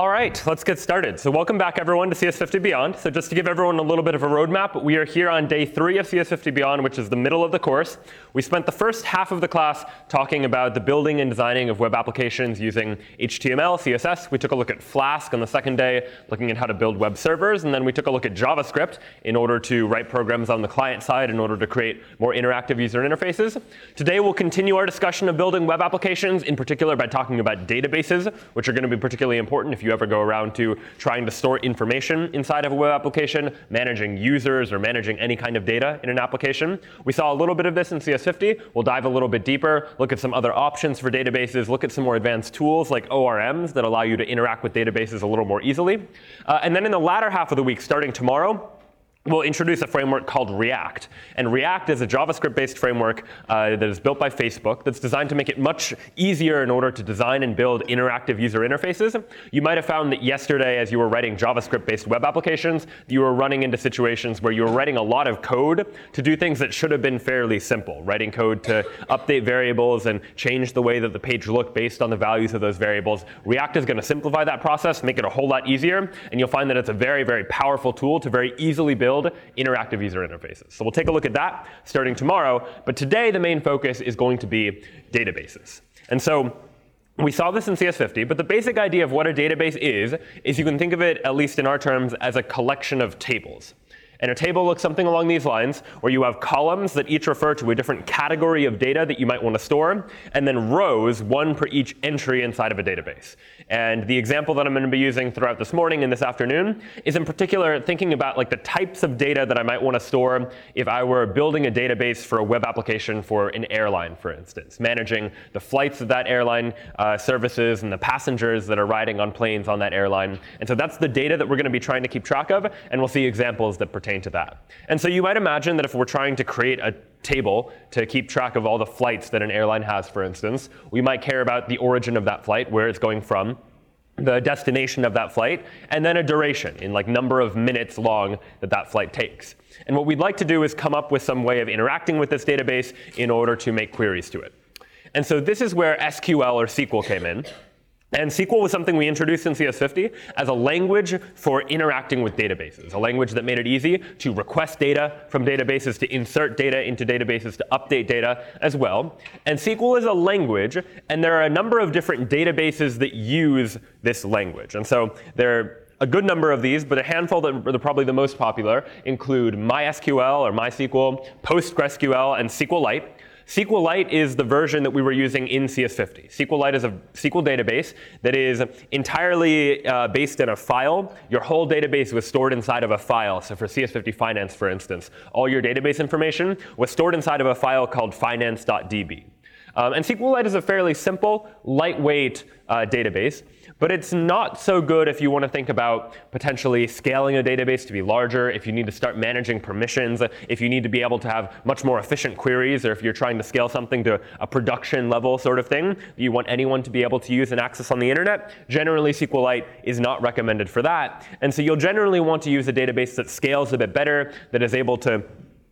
All right, let's get started. So welcome back, everyone, to CS50 Beyond. So just to give everyone a little bit of a roadmap, we are here on day 3 of CS50 Beyond, which is the middle of the course. We spent the first half of the class talking about the building and designing of web applications using HTML, CSS. We took a look at Flask on the second day, looking at how to build web servers. And then we took a look at JavaScript in order to write programs on the client side in order to create more interactive user interfaces. Today, we'll continue our discussion of building web applications, in particular by talking about databases, which are going to be particularly important if you ever go around to trying to store information inside of a web application, managing users, or managing any kind of data in an application. We saw a little bit of this in CS50. We'll dive a little bit deeper, look at some other options for databases, look at some more advanced tools like ORMs that allow you to interact with databases a little more easily. And then in the latter half of the week, starting tomorrow, we'll introduce a framework called React. And React is a JavaScript-based framework that is built by Facebook that's designed to make it much easier in order to design and build interactive user interfaces. You might have found that yesterday, as you were writing JavaScript-based web applications, you were running into situations where you were writing a lot of code to do things that should have been fairly simple. Writing code to update variables and change the way that the page looked based on the values of those variables. React is going to simplify that process, make it a whole lot easier, and you'll find that it's a very, very powerful tool to very easily build interactive user interfaces. So we'll take a look at that starting tomorrow. But today, the main focus is going to be databases. And so we saw this in CS50, but the basic idea of what a database is you can think of it, at least in our terms, as a collection of tables. And a table looks something along these lines, where you have columns that each refer to a different category of data that you might want to store, and then rows, one per each entry inside of a database. And the example that I'm going to be using throughout this morning and this afternoon is in particular thinking about like the types of data that I might want to store if I were building a database for a web application for an airline, for instance, managing the flights of that airline services and the passengers that are riding on planes on that airline. And so that's the data that we're going to be trying to keep track of, and we'll see examples that pertain to that. And so you might imagine that if we're trying to create a table to keep track of all the flights that an airline has, for instance, we might care about the origin of that flight, where it's going from, the destination of that flight, and then a duration in like number of minutes long that flight takes. And what we'd like to do is come up with some way of interacting with this database in order to make queries to it. And so this is where SQL or SQL came in. And SQL was something we introduced in CS50 as a language for interacting with databases, a language that made it easy to request data from databases, to insert data into databases, to update data as well. And SQL is a language, and there are a number of different databases that use this language. And so there are a good number of these, but a handful that are probably the most popular include MySQL or MySQL, PostgreSQL, and SQLite. SQLite is the version that we were using in CS50. SQLite is a SQL database that is entirely based in a file. Your whole database was stored inside of a file. So for CS50 Finance, for instance, all your database information was stored inside of a file called finance.db. And SQLite is a fairly simple, lightweight database, but it's not so good if you want to think about potentially scaling a database to be larger, if you need to start managing permissions, if you need to be able to have much more efficient queries, or if you're trying to scale something to a production level sort of thing, you want anyone to be able to use and access on the internet. Generally, SQLite is not recommended for that. And so you'll generally want to use a database that scales a bit better, that is able to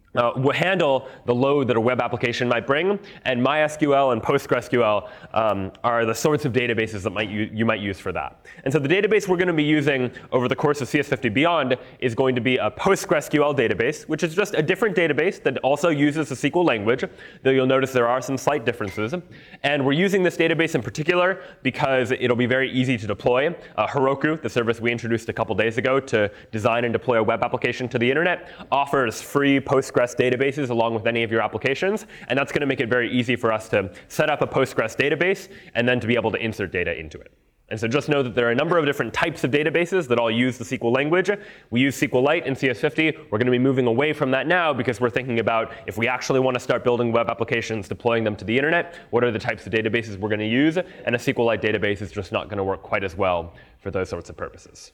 handle the load that a web application might bring, and MySQL and PostgreSQL are the sorts of databases that you might use for that. And so the database we're going to be using over the course of CS50 Beyond is going to be a PostgreSQL database, which is just a different database that also uses the SQL language, though you'll notice there are some slight differences. And we're using this database in particular because it'll be very easy to deploy. Heroku, the service we introduced a couple days ago to design and deploy a web application to the internet, offers free Postgres databases along with any of your applications, and that's going to make it very easy for us to set up a Postgres database and then to be able to insert data into it. And so just know that there are a number of different types of databases that all use the SQL language. We use SQLite in CS50. We're going to be moving away from that now because we're thinking about if we actually want to start building web applications, deploying them to the internet, what are the types of databases we're going to use, and a SQLite database is just not going to work quite as well for those sorts of purposes.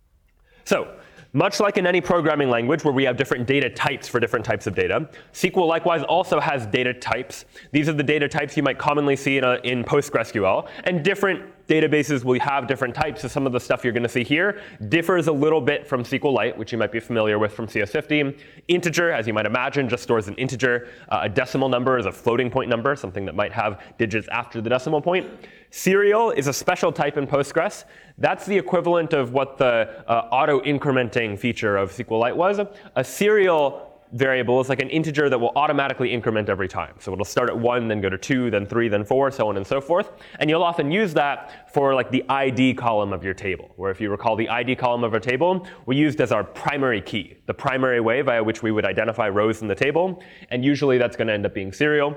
So, much like in any programming language where we have different data types for different types of data, SQL likewise also has data types. These are the data types you might commonly see in PostgreSQL, and different Databases will have different types, so some of the stuff you're going to see here differs a little bit from SQLite, which you might be familiar with from CS50. Integer, as you might imagine, just stores an integer. A decimal number is a floating point number, something that might have digits after the decimal point. Serial is a special type in Postgres. That's the equivalent of what the auto-incrementing feature of SQLite was. A serial variable is like an integer that will automatically increment every time. So it'll start at 1, then go to 2, then 3, then 4, so on and so forth. And you'll often use that for like the ID column of your table, where if you recall the ID column of our table, we used as our primary key, the primary way via which we would identify rows in the table. And usually that's going to end up being serial.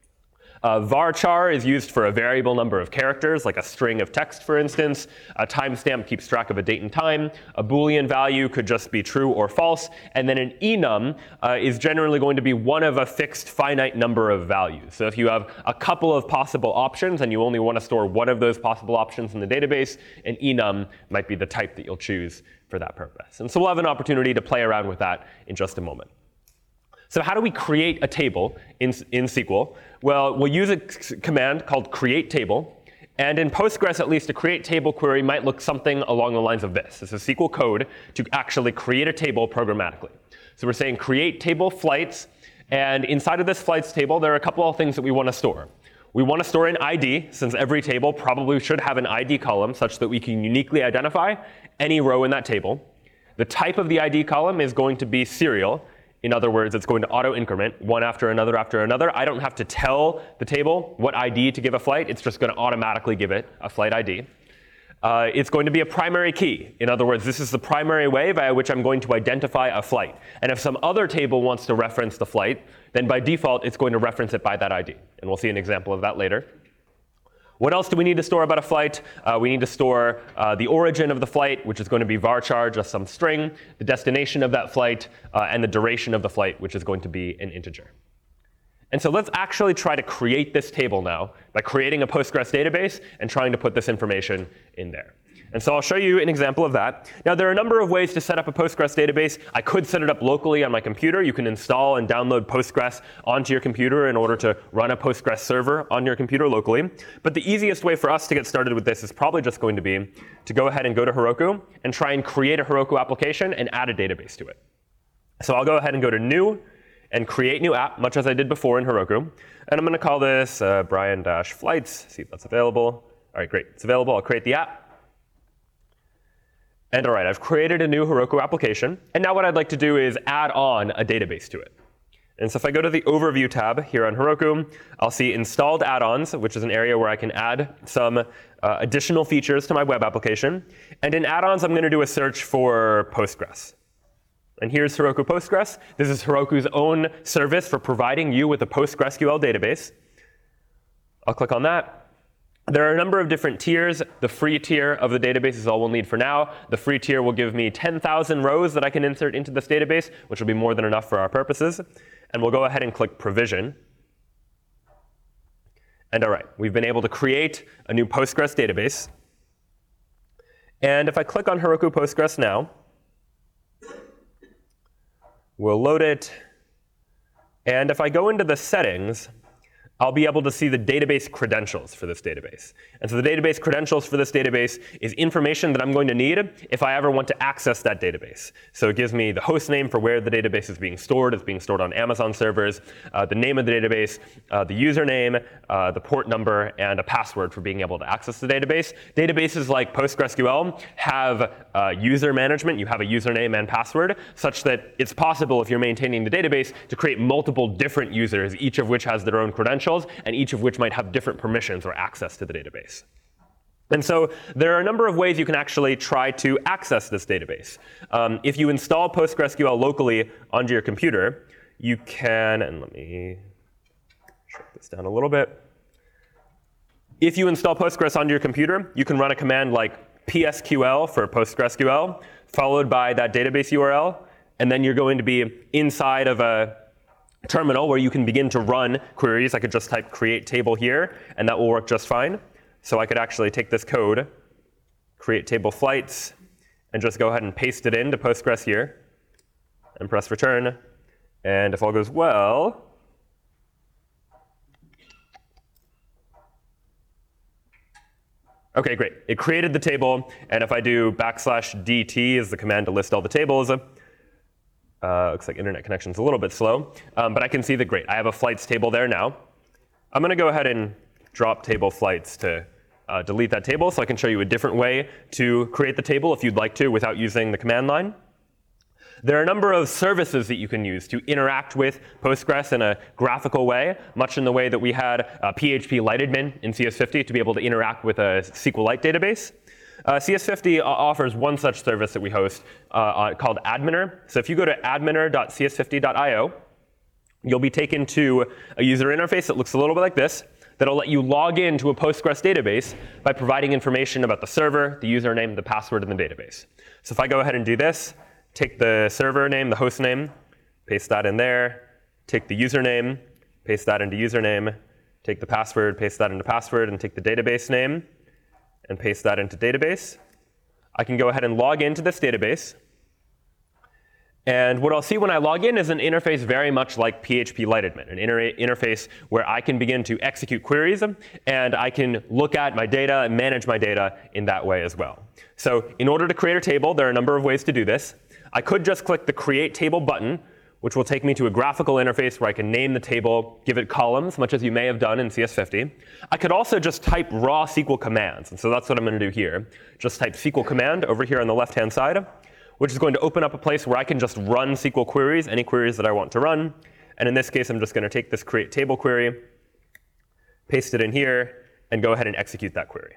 Varchar is used for a variable number of characters, like a string of text, for instance. A timestamp keeps track of a date and time. A Boolean value could just be true or false. And then an enum is generally going to be one of a fixed finite number of values. So if you have a couple of possible options and you only want to store one of those possible options in the database, an enum might be the type that you'll choose for that purpose. And so we'll have an opportunity to play around with that in just a moment. So how do we create a table in SQL? Well, we'll use a command called create table. And in Postgres, at least, a create table query might look something along the lines of this. This is SQL code to actually create a table programmatically. So we're saying create table flights. And inside of this flights table, there are a couple of things that we want to store. We want to store an ID, since every table probably should have an ID column such that we can uniquely identify any row in that table. The type of the ID column is going to be serial. In other words, it's going to auto-increment one after another after another. I don't have to tell the table what ID to give a flight. It's just going to automatically give it a flight ID. It's going to be a primary key. In other words, this is the primary way via which I'm going to identify a flight. And if some other table wants to reference the flight, then by default, it's going to reference it by that ID. And we'll see an example of that later. What else do we need to store about a flight? We need to store the origin of the flight, which is going to be varchar, just some string, the destination of that flight, and the duration of the flight, which is going to be an integer. And so let's actually try to create this table now by creating a Postgres database and trying to put this information in there. And so I'll show you an example of that. Now, there are a number of ways to set up a Postgres database. I could set it up locally on my computer. You can install and download Postgres onto your computer in order to run a Postgres server on your computer locally. But the easiest way for us to get started with this is probably just going to be to go ahead and go to Heroku and try and create a Heroku application and add a database to it. So I'll go ahead and go to New and create new app, much as I did before in Heroku. And I'm going to call this Brian-Flights, see if that's available. All right, great. It's available. I'll create the app. And all right, I've created a new Heroku application. And now what I'd like to do is add on a database to it. And so if I go to the Overview tab here on Heroku, I'll see Installed Add-ons, which is an area where I can add some additional features to my web application. And in Add-ons, I'm going to do a search for Postgres. And here's Heroku Postgres. This is Heroku's own service for providing you with a PostgreSQL database. I'll click on that. There are a number of different tiers. The free tier of the database is all we'll need for now. The free tier will give me 10,000 rows that I can insert into this database, which will be more than enough for our purposes. And we'll go ahead and click Provision. And all right, we've been able to create a new Postgres database. And if I click on Heroku Postgres now, we'll load it. And if I go into the settings, I'll be able to see the database credentials for this database. And so the database credentials for this database is information that I'm going to need if I ever want to access that database. So it gives me the host name for where the database is being stored. It's being stored on Amazon servers, the name of the database, the username, the port number, and a password for being able to access the database. Databases like PostgreSQL have user management. You have a username and password, such that it's possible, if you're maintaining the database, to create multiple different users, each of which has their own credentials, and each of which might have different permissions or access to the database. And so there are a number of ways you can actually try to access this database. If you install PostgreSQL locally onto your computer, you can, and let me shrink this down a little bit. If you install Postgres onto your computer, you can run a command like psql for PostgreSQL, followed by that database URL, and then you're going to be inside of a terminal where you can begin to run queries. I could just type create table here, and that will work just fine. So I could actually take this code, create table flights, and just go ahead and paste it into Postgres here, and press return. And if all goes well, OK, great. It created the table. And if I do \dt is the command to list all the tables, looks like internet connection's a little bit slow. But I can see that, great, I have a flights table there now. I'm going to go ahead and drop table flights to delete that table so I can show you a different way to create the table if you'd like to without using the command line. There are a number of services that you can use to interact with Postgres in a graphical way, much in the way that we had PHP Liteadmin in CS50 to be able to interact with a SQLite database. CS50 offers one such service that we host called Adminer. So if you go to adminer.cs50.io, you'll be taken to a user interface that looks a little bit like this, that'll let you log into a Postgres database by providing information about the server, the username, the password, and the database. So if I go ahead and do this, take the server name, the host name, paste that in there, take the username, paste that into username, take the password, paste that into password, and take the database name, and paste that into database. I can go ahead and log into this database. And what I'll see when I log in is an interface very much like PHP Liteadmin, an interface where I can begin to execute queries, and I can look at my data and manage my data in that way as well. So in order to create a table, there are a number of ways to do this. I could just click the Create Table button, which will take me to a graphical interface where I can name the table, give it columns, much as you may have done in CS50. I could also just type raw SQL commands, and so that's what I'm going to do here. Just type SQL command over here on the left-hand side, which is going to open up a place where I can just run SQL queries, any queries that I want to run. And in this case, I'm just going to take this create table query, paste it in here, and go ahead and execute that query.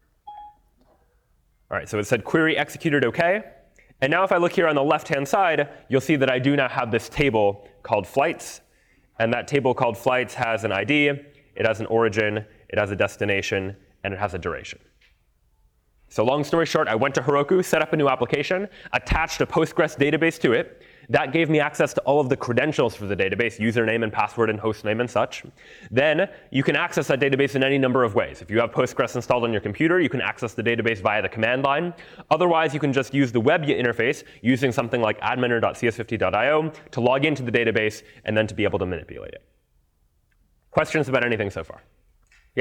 All right, so it said query executed OK. And now if I look here on the left-hand side, you'll see that I do now have this table called flights. And that table called flights has an ID, it has an origin, it has a destination, and it has a duration. So long story short, I went to Heroku, set up a new application, attached a Postgres database to it. That gave me access to all of the credentials for the database, username and password and hostname and such. Then you can access that database in any number of ways. If you have Postgres installed on your computer, you can access the database via the command line. Otherwise, you can just use the web interface using something like adminer.cs50.io to log into the database and then to be able to manipulate it. Questions about anything so far? Yeah?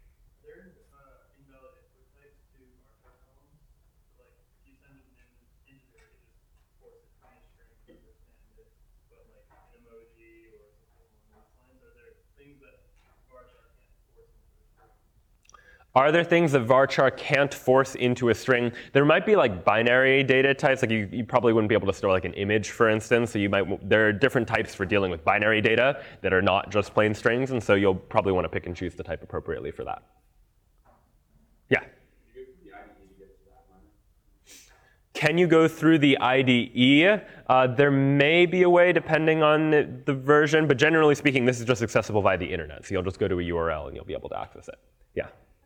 Are there things that varchar can't force into a string? There might be like binary data types. Like you probably wouldn't be able to store like an image, for instance. So there are different types for dealing with binary data that are not just plain strings. And so you'll probably want to pick and choose the type appropriately for that. Yeah? Can you go through the IDE? There may be a way depending on the version. But generally speaking, this is just accessible via the internet. So you'll just go to a URL and you'll be able to access it. Yeah?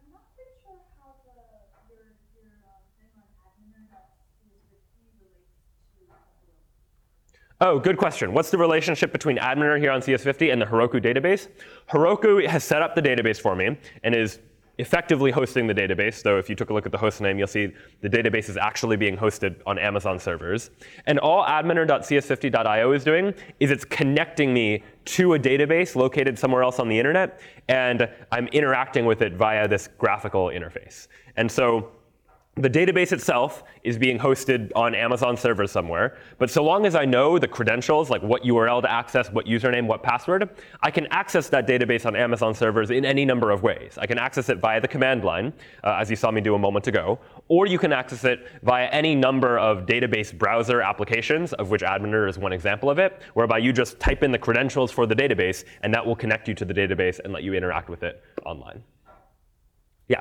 Oh, good question. What's the relationship between Adminer here on CS50 and the Heroku database? Heroku has set up the database for me and is effectively hosting the database. So if you took a look at the host name, you'll see the database is actually being hosted on Amazon servers. And all adminer.cs50.io is doing is it's connecting me to a database located somewhere else on the internet, and I'm interacting with it via this graphical interface. And so the database itself is being hosted on Amazon servers somewhere, but so long as I know the credentials, like what URL to access, what username, what password, I can access that database on Amazon servers in any number of ways. I can access it via the command line, as you saw me do a moment ago, or you can access it via any number of database browser applications, of which Adminer is one example of it, whereby you just type in the credentials for the database, and that will connect you to the database and let you interact with it online. Yeah?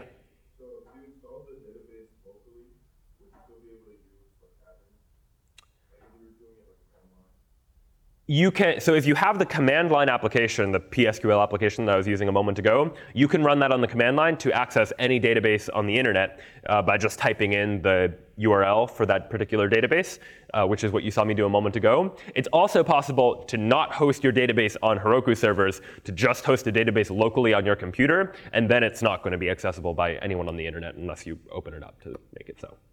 You can, so if you have the command line application, the PSQL application that I was using a moment ago, you can run that on the command line to access any database on the internet by just typing in the URL for that particular database, which is what you saw me do a moment ago. It's also possible to not host your database on Heroku servers, to just host a database locally on your computer, and then it's not going to be accessible by anyone on the internet unless you open it up to make it so.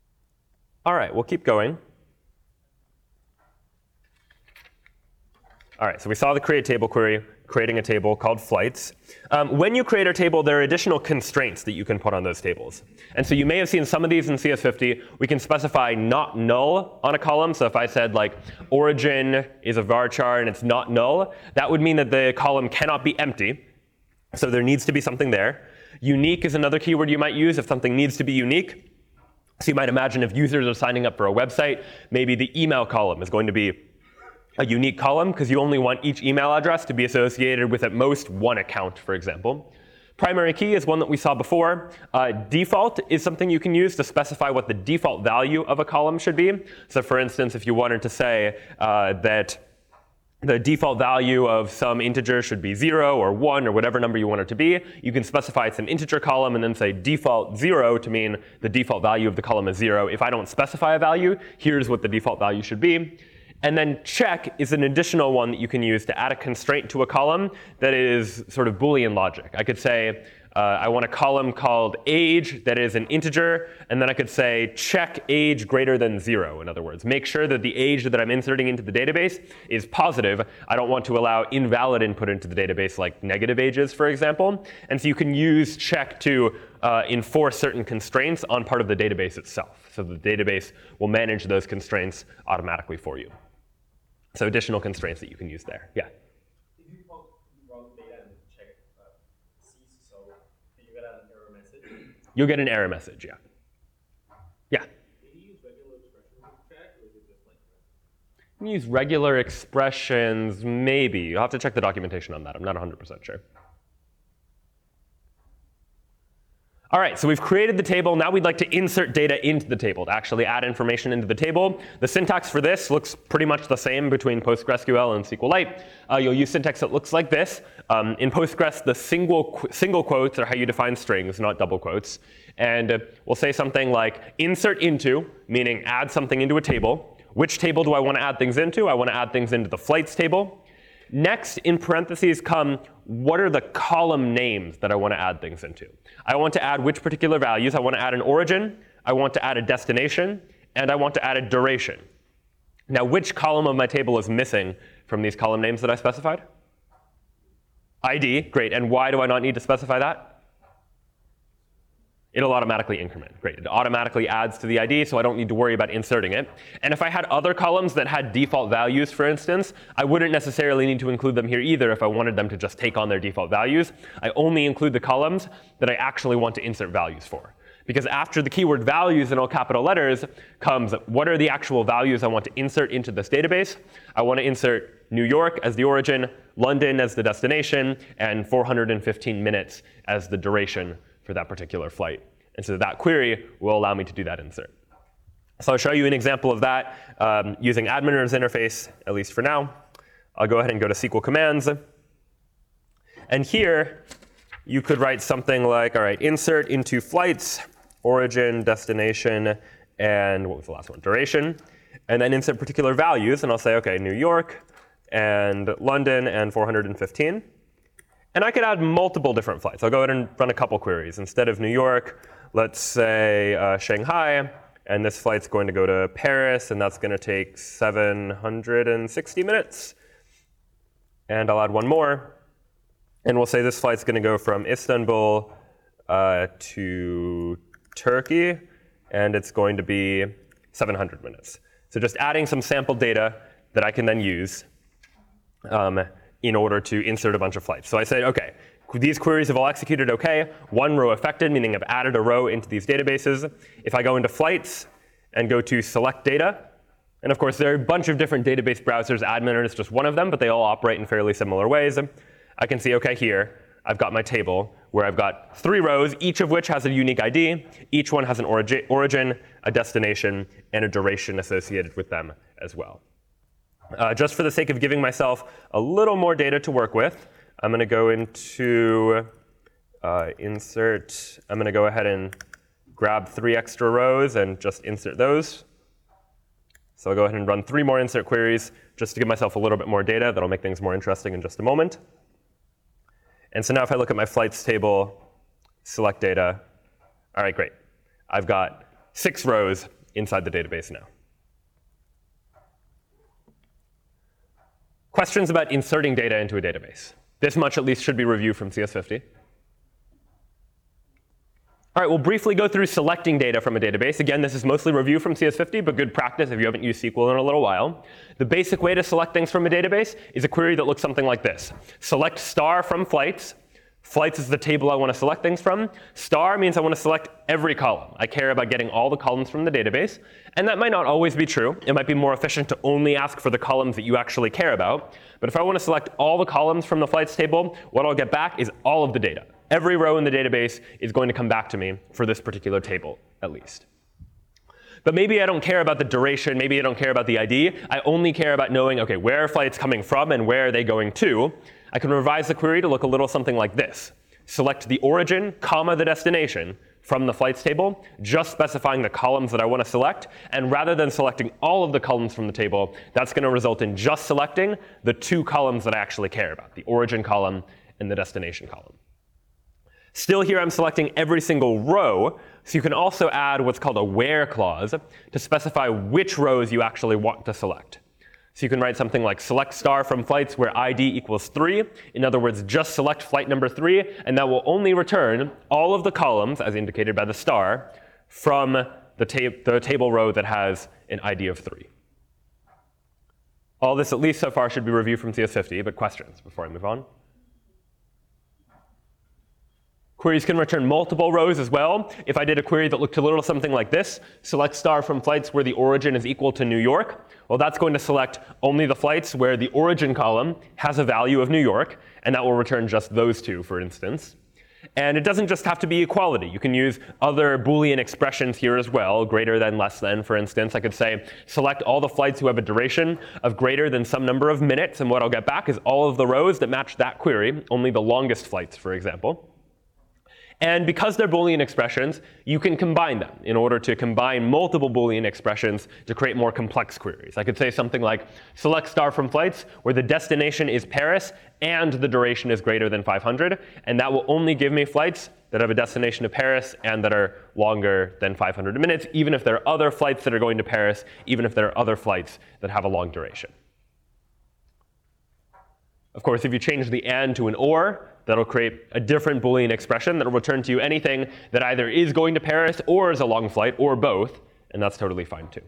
All right, we'll keep going. All right, so we saw the create table query, creating a table called flights. When you create a table, there are additional constraints that you can put on those tables. And so you may have seen some of these in CS50. We can specify not null on a column. So if I said like origin is a varchar and it's not null, that would mean that the column cannot be empty. So there needs to be something there. Unique is another keyword you might use if something needs to be unique. So you might imagine if users are signing up for a website, maybe the email column is going to be a unique column because you only want each email address to be associated with at most one account, for example. Primary key is one that we saw before. Default is something you can use to specify what the default value of a column should be. So for instance, if you wanted to say that the default value of some integer should be 0 or 1 or whatever number you want it to be, you can specify it's an integer column and then say default 0 to mean the default value of the column is 0. If I don't specify a value, here's what the default value should be. And then check is an additional one that you can use to add a constraint to a column that is sort of Boolean logic. I could say I want a column called age that is an integer, and then I could say check age greater than 0. In other words, make sure that the age that I'm inserting into the database is positive. I don't want to allow invalid input into the database like negative ages, for example. And so you can use check to enforce certain constraints on part of the database itself. So the database will manage those constraints automatically for you. So additional constraints that you can use there. Yeah? If you run data and check cease, so do you get an error message? You'll get an error message, yeah. Yeah? Do you use regular expressions to check, or is it just like that? You can use regular expressions, maybe. You'll have to check the documentation on that. I'm not 100% sure. All right, so we've created the table. Now we'd like to insert data into the table, to actually add information into the table. The syntax for this looks pretty much the same between PostgreSQL and SQLite. You'll use syntax that looks like this. In Postgres, the single quotes are how you define strings, not double quotes. And we'll say something like insert into, meaning add something into a table. Which table do I want to add things into? I want to add things into the flights table. Next, in parentheses come, what are the column names that I want to add things into? I want to add which particular values. I want to add an origin, I want to add a destination, and I want to add a duration. Now, which column of my table is missing from these column names that I specified? ID, great. And why do I not need to specify that? It'll automatically increment. Great. It automatically adds to the ID, so I don't need to worry about inserting it. And if I had other columns that had default values, for instance, I wouldn't necessarily need to include them here either if I wanted them to just take on their default values. I only include the columns that I actually want to insert values for. Because after the keyword values in all capital letters comes what are the actual values I want to insert into this database. I want to insert New York as the origin, London as the destination, and 415 minutes as the duration for that particular flight. And so that query will allow me to do that insert. So I'll show you an example of that using adminer's interface, at least for now. I'll go ahead and go to SQL commands. And here, you could write something like, all right, insert into flights, origin, destination, and what was the last one? Duration. And then insert particular values. And I'll say, OK, New York and London and 415. And I could add multiple different flights. I'll go ahead and run a couple queries. Instead of New York, let's say Shanghai. And this flight's going to go to Paris, and that's going to take 760 minutes. And I'll add one more. And we'll say this flight's going to go from Istanbul to Turkey, and it's going to be 700 minutes. So just adding some sample data that I can then use in order to insert a bunch of flights. So I said, OK, these queries have all executed OK. One row affected, meaning I've added a row into these databases. If I go into flights and go to select data, and of course, there are a bunch of different database browsers. Adminer is just one of them, but they all operate in fairly similar ways. I can see, OK, here, I've got my table where I've got 3 rows, each of which has a unique ID. Each one has an origin, a destination, and a duration associated with them as well. Just for the sake of giving myself a little more data to work with, I'm going to go into insert. I'm going to go ahead and grab 3 extra rows and just insert those. So I'll go ahead and run 3 more insert queries just to give myself a little bit more data. That'll make things more interesting in just a moment. And so now if I look at my flights table, select data, all right, great. I've got 6 rows inside the database now. Questions about inserting data into a database? This much at least should be reviewed from CS50. All right, we'll briefly go through selecting data from a database. Again, this is mostly review from CS50, but good practice if you haven't used SQL in a little while. The basic way to select things from a database is a query that looks something like this. Select star from flights. Flights is the table I want to select things from. Star means I want to select every column. I care about getting all the columns from the database. And that might not always be true. It might be more efficient to only ask for the columns that you actually care about. But if I want to select all the columns from the flights table, what I'll get back is all of the data. Every row in the database is going to come back to me for this particular table, at least. But maybe I don't care about the duration. Maybe I don't care about the ID. I only care about knowing, OK, where are flights coming from and where are they going to? I can revise the query to look a little something like this. Select the origin, comma, the destination from the flights table, just specifying the columns that I want to select. And rather than selecting all of the columns from the table, that's going to result in just selecting the two columns that I actually care about, the origin column and the destination column. Still here, I'm selecting every single row. So you can also add what's called a where clause to specify which rows you actually want to select. So you can write something like select star from flights where ID equals 3. In other words, just select flight number 3, and that will only return all of the columns, as indicated by the star, from the table row that has an ID of 3. All this, at least so far, should be reviewed from CS50, but questions before I move on? Queries can return multiple rows as well. If I did a query that looked a little something like this, select star from flights where the origin is equal to New York, well, that's going to select only the flights where the origin column has a value of New York, and that will return just those two, for instance. And it doesn't just have to be equality. You can use other Boolean expressions here as well, greater than, less than, for instance. I could say select all the flights who have a duration of greater than some number of minutes, and what I'll get back is all of the rows that match that query, only the longest flights, for example. And because they're Boolean expressions, you can combine them in order to combine multiple Boolean expressions to create more complex queries. I could say something like select star from flights where the destination is Paris and the duration is greater than 500. And that will only give me flights that have a destination to Paris and that are longer than 500 minutes, even if there are other flights that are going to Paris, even if there are other flights that have a long duration. Of course, if you change the and to an or, that'll create a different Boolean expression that will return to you anything that either is going to Paris or is a long flight, or both, and that's totally fine too.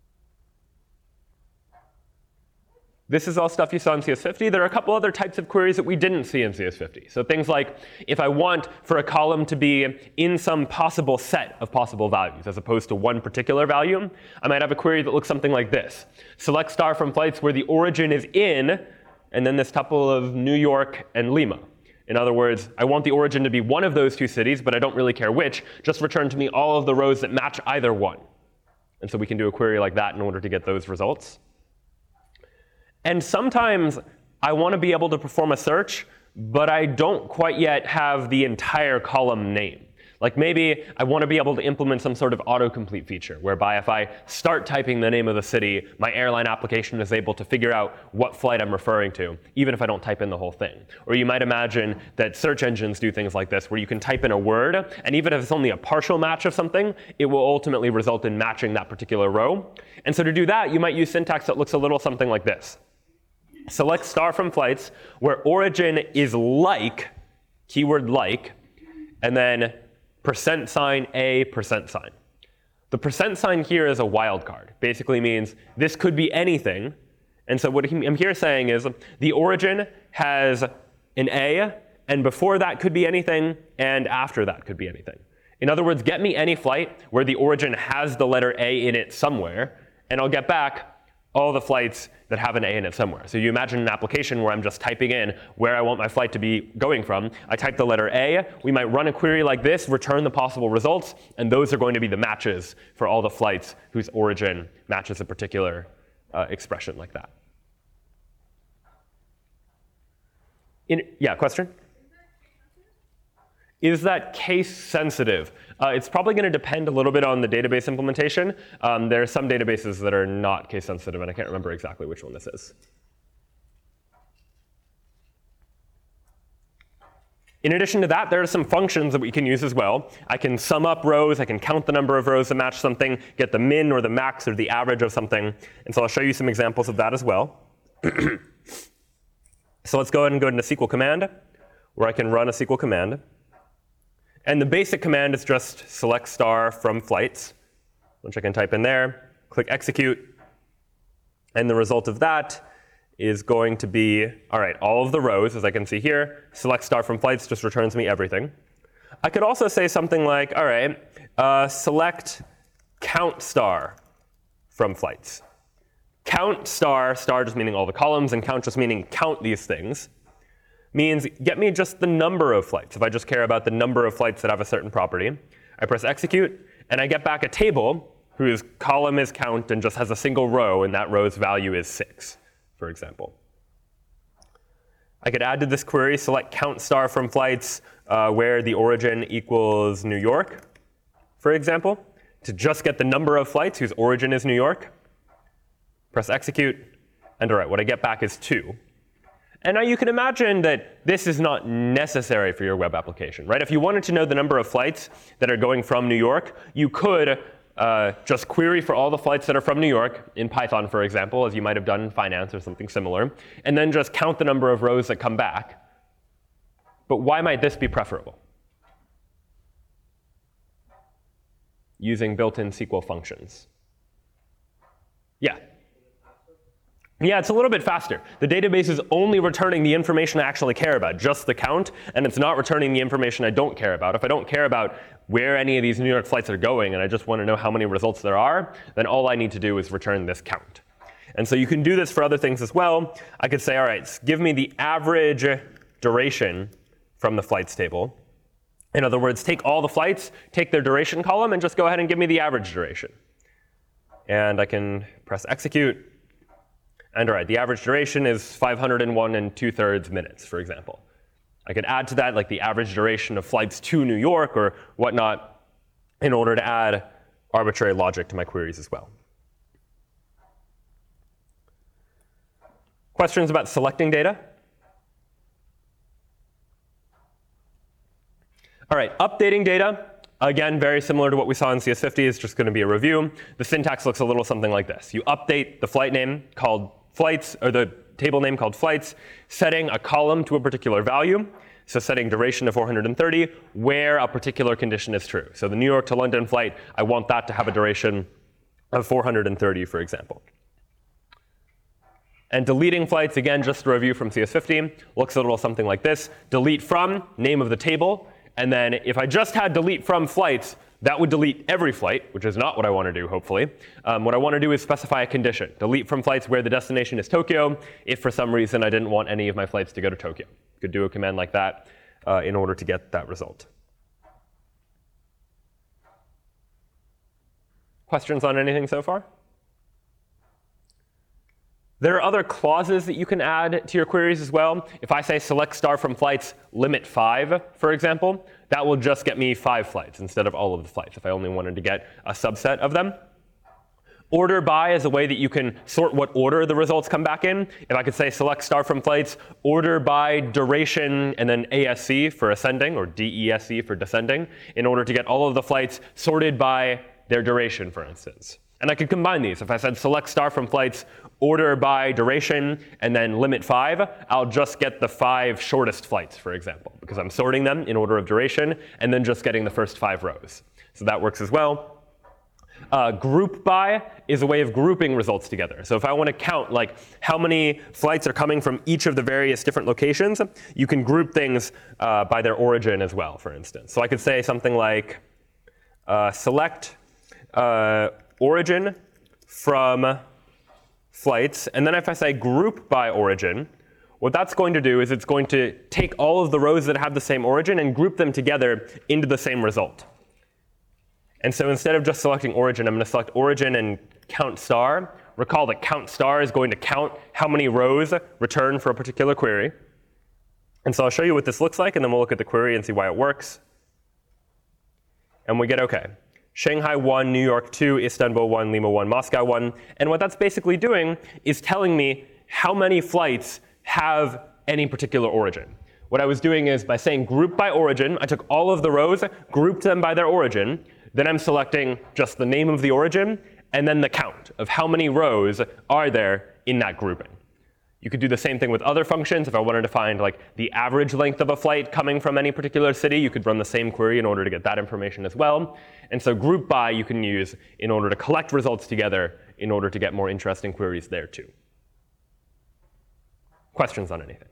This is all stuff you saw in CS50. There are a couple other types of queries that we didn't see in CS50. So things like if I want for a column to be in some possible set of possible values as opposed to one particular value, I might have a query that looks something like this. Select star from flights where the origin is in, and then this tuple of New York and Lima. In other words, I want the origin to be one of those two cities, but I don't really care which. Just return to me all of the rows that match either one. And so we can do a query like that in order to get those results. And sometimes I want to be able to perform a search, but I don't quite yet have the entire column name. Like maybe I want to be able to implement some sort of autocomplete feature, whereby if I start typing the name of the city, my airline application is able to figure out what flight I'm referring to, even if I don't type in the whole thing. Or you might imagine that search engines do things like this, where you can type in a word, and even if it's only a partial match of something, it will ultimately result in matching that particular row. And so to do that, you might use syntax that looks a little something like this. Select star from flights where origin is like, keyword like, and then %A %. The % here is a wildcard. Basically means this could be anything. And so what I'm here saying is the origin has an A, and before that could be anything, and after that could be anything. In other words, get me any flight where the origin has the letter A in it somewhere, and I'll get back all the flights that have an A in it somewhere. So you imagine an application where I'm just typing in where I want my flight to be going from. I type the letter A. We might run a query like this, return the possible results, and those are going to be the matches for all the flights whose origin matches a particular expression like that. Yeah, question? Is that case sensitive? It's probably going to depend a little bit on the database implementation. There are some databases that are not case sensitive, and I can't remember exactly which one this is. In addition to that, there are some functions that we can use as well. I can sum up rows. I can count the number of rows that match something, get the min or the max or the average of something. And so I'll show you some examples of that as well. So let's go ahead and go into SQL command, where I can run a SQL command. And the basic command is just select star from flights, which I can type in there, click execute. And the result of that is going to be, all right, all of the rows, as I can see here, select star from flights just returns me everything. I could also say something like, all right, select count star from flights. Count star, star just meaning all the columns, and count just meaning count these things, means get me just the number of flights. If I just care about the number of flights that have a certain property, I press execute, and I get back a table whose column is count and just has a single row, and that row's value is 6, for example. I could add to this query, select count star from flights where the origin equals New York, for example, to just get the number of flights whose origin is New York. Press execute, and all right, what I get back is 2. And now you can imagine that this is not necessary for your web application, right? If you wanted to know the number of flights that are going from New York, you could just query for all the flights that are from New York in Python, for example, as you might have done in finance or something similar, and then just count the number of rows that come back. But why might this be preferable? Using built-in SQL functions. Yeah. Yeah, it's a little bit faster. The database is only returning the information I actually care about, just the count, and it's not returning the information I don't care about. If I don't care about where any of these New York flights are going, and I just want to know how many results there are, then all I need to do is return this count. And so you can do this for other things as well. I could say, all right, give me the average duration from the flights table. In other words, take all the flights, take their duration column, and just go ahead and give me the average duration. And I can press execute. And all right, the average duration is 501 2/3 minutes, for example. I could add to that like the average duration of flights to New York or whatnot in order to add arbitrary logic to my queries as well. Questions about selecting data? All right, updating data. Again, very similar to what we saw in CS50, is just going to be a review. The syntax looks a little something like this. You update the flight name called flights, or the table name called flights, setting a column to a particular value. So setting duration to 430, where a particular condition is true. So the New York to London flight, I want that to have a duration of 430, for example. And deleting flights, again, just a review from CS50, looks a little something like this. Delete from, name of the table. And then if I just had delete from flights, that would delete every flight, which is not what I want to do, hopefully. What I want to do is specify a condition. Delete from flights where the destination is Tokyo, if for some reason I didn't want any of my flights to go to Tokyo. Could do a command like that in order to get that result. Questions on anything so far? There are other clauses that you can add to your queries as well. If I say select star from flights limit 5, for example, that will just get me 5 flights instead of all of the flights if I only wanted to get a subset of them. Order by is a way that you can sort what order the results come back in. If I could say select star from flights, order by duration, and then ASC for ascending, or DESC for descending, in order to get all of the flights sorted by their duration, for instance. And I could combine these. If I said select star from flights, order by duration, and then limit 5, I'll just get the 5 shortest flights, for example, because I'm sorting them in order of duration, and then just getting the first 5 rows. So that works as well. Group by is a way of grouping results together. So if I want to count like how many flights are coming from each of the various different locations, you can group things by their origin as well, for instance. So I could say something like select origin from flights, and then if I say group by origin, what that's going to do is it's going to take all of the rows that have the same origin and group them together into the same result. And so instead of just selecting origin, I'm going to select origin and count star. Recall that count star is going to count how many rows return for a particular query. And so I'll show you what this looks like, and then we'll look at the query and see why it works. And we get OK. Shanghai 1, New York 2, Istanbul 1, Lima 1, Moscow 1. And what that's basically doing is telling me how many flights have any particular origin. What I was doing is by saying group by origin, I took all of the rows, grouped them by their origin. Then I'm selecting just the name of the origin and then the count of how many rows are there in that grouping. You could do the same thing with other functions. If I wanted to find like the average length of a flight coming from any particular city, you could run the same query in order to get that information as well. And so group by you can use in order to collect results together in order to get more interesting queries there too. Questions on anything?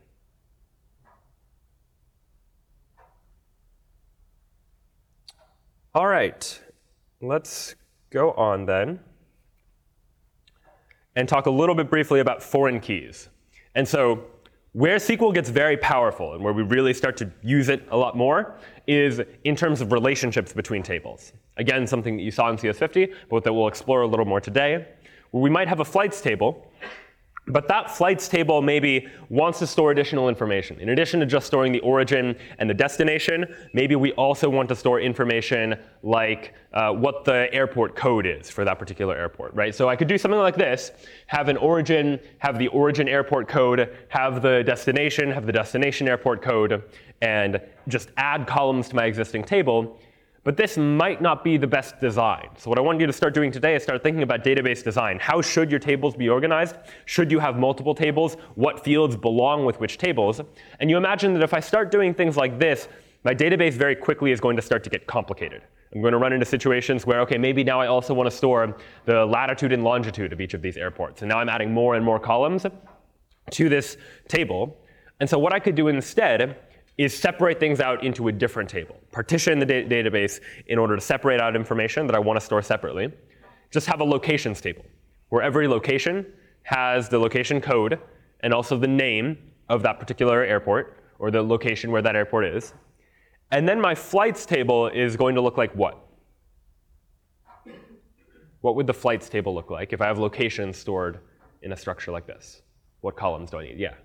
All right, let's go on then and talk a little bit briefly about foreign keys. And so where SQL gets very powerful and where we really start to use it a lot more is in terms of relationships between tables. Again, something that you saw in CS50, but that we'll explore a little more today, where we might have a flights table, but that flights table maybe wants to store additional information. In addition to just storing the origin and the destination, maybe we also want to store information like what the airport code is for that particular airport, right? So I could do something like this, have an origin, have the origin airport code, have the destination airport code, and just add columns to my existing table. But this might not be the best design. So what I want you to start doing today is start thinking about database design. How should your tables be organized? Should you have multiple tables? What fields belong with which tables? And you imagine that if I start doing things like this, my database very quickly is going to start to get complicated. I'm going to run into situations where, OK, maybe now I also want to store the latitude and longitude of each of these airports. And now I'm adding more and more columns to this table. And so what I could do instead is separate things out into a different table. Partition the database in order to separate out information that I want to store separately. Just have a locations table, where every location has the location code and also the name of that particular airport, or the location where that airport is. And then my flights table is going to look like what? What would the flights table look like if I have locations stored in a structure like this? What columns do I need? Yeah.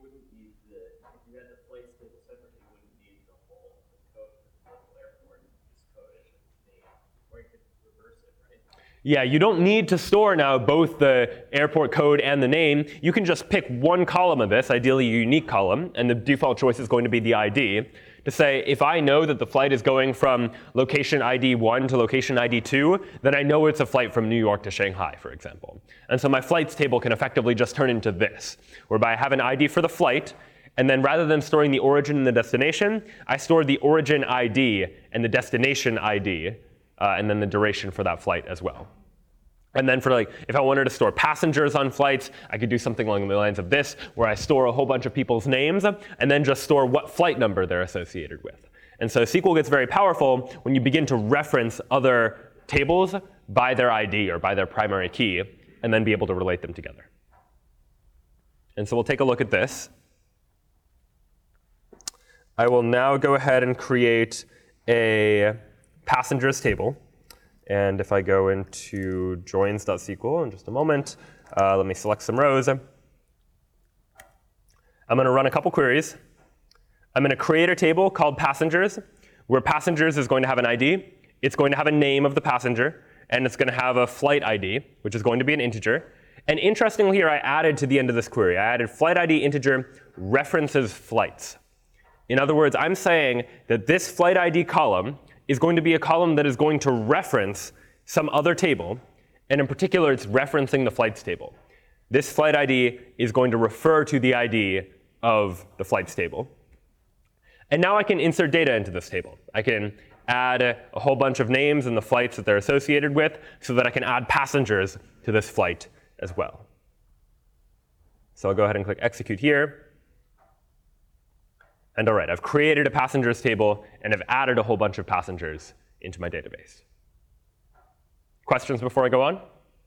Yeah, you don't need to store now both the airport code and the name. You can just pick one column of this, ideally a unique column, and the default choice is going to be the ID, to say if I know that the flight is going from location ID 1 to location ID 2, then I know it's a flight from New York to Shanghai, for example. And so my flights table can effectively just turn into this, whereby I have an ID for the flight, and then rather than storing the origin and the destination, I store the origin ID and the destination ID, and then the duration for that flight as well. And then for if I wanted to store passengers on flights, I could do something along the lines of this, where I store a whole bunch of people's names and then just store what flight number they're associated with. And so SQL gets very powerful when you begin to reference other tables by their ID or by their primary key, and then be able to relate them together. And so we'll take a look at this. I will now go ahead and create a passengers table. And if I go into joins.sql in just a moment, let me select some rows. I'm going to run a couple queries. I'm going to create a table called passengers, where passengers is going to have an ID. It's going to have a name of the passenger. And it's going to have a flight ID, which is going to be an integer. And interestingly here, I added to the end of this query, I added flight ID integer references flights. In other words, I'm saying that this flight ID column is going to be a column that is going to reference some other table. And in particular, it's referencing the flights table. This flight ID is going to refer to the ID of the flights table. And now I can insert data into this table. I can add a whole bunch of names and the flights that they're associated with so that I can add passengers to this flight as well. So I'll go ahead and click execute here. And all right, I've created a passengers table, and I've added a whole bunch of passengers into my database. Questions before I go on?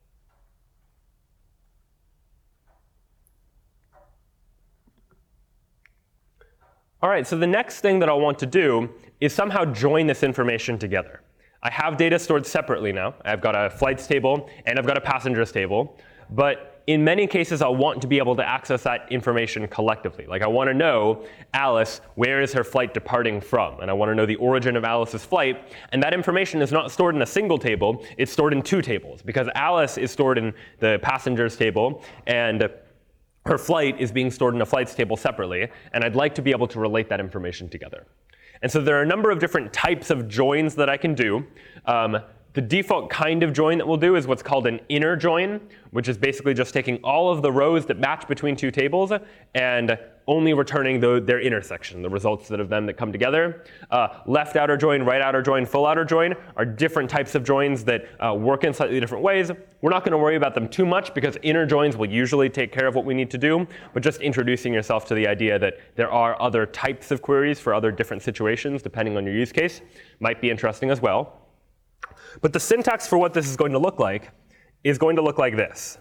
All right, so the next thing that I'll want to do is somehow join this information together. I have data stored separately now. I've got a flights table, and I've got a passengers table. But in many cases, I'll want to be able to access that information collectively. Like I want to know, Alice, where is her flight departing from? And I want to know the origin of Alice's flight. And that information is not stored in a single table. It's stored in two tables, because Alice is stored in the passengers table, and her flight is being stored in a flights table separately. And I'd like to be able to relate that information together. And so there are a number of different types of joins that I can do. The default kind of join that we'll do is what's called an inner join, which is basically just taking all of the rows that match between two tables and only returning their intersection, the results of them that come together. Left outer join, right outer join, full outer join are different types of joins that work in slightly different ways. We're not going to worry about them too much because inner joins will usually take care of what we need to do, but just introducing yourself to the idea that there are other types of queries for other different situations depending on your use case might be interesting as well. But the syntax for what this is going to look like is going to look like this.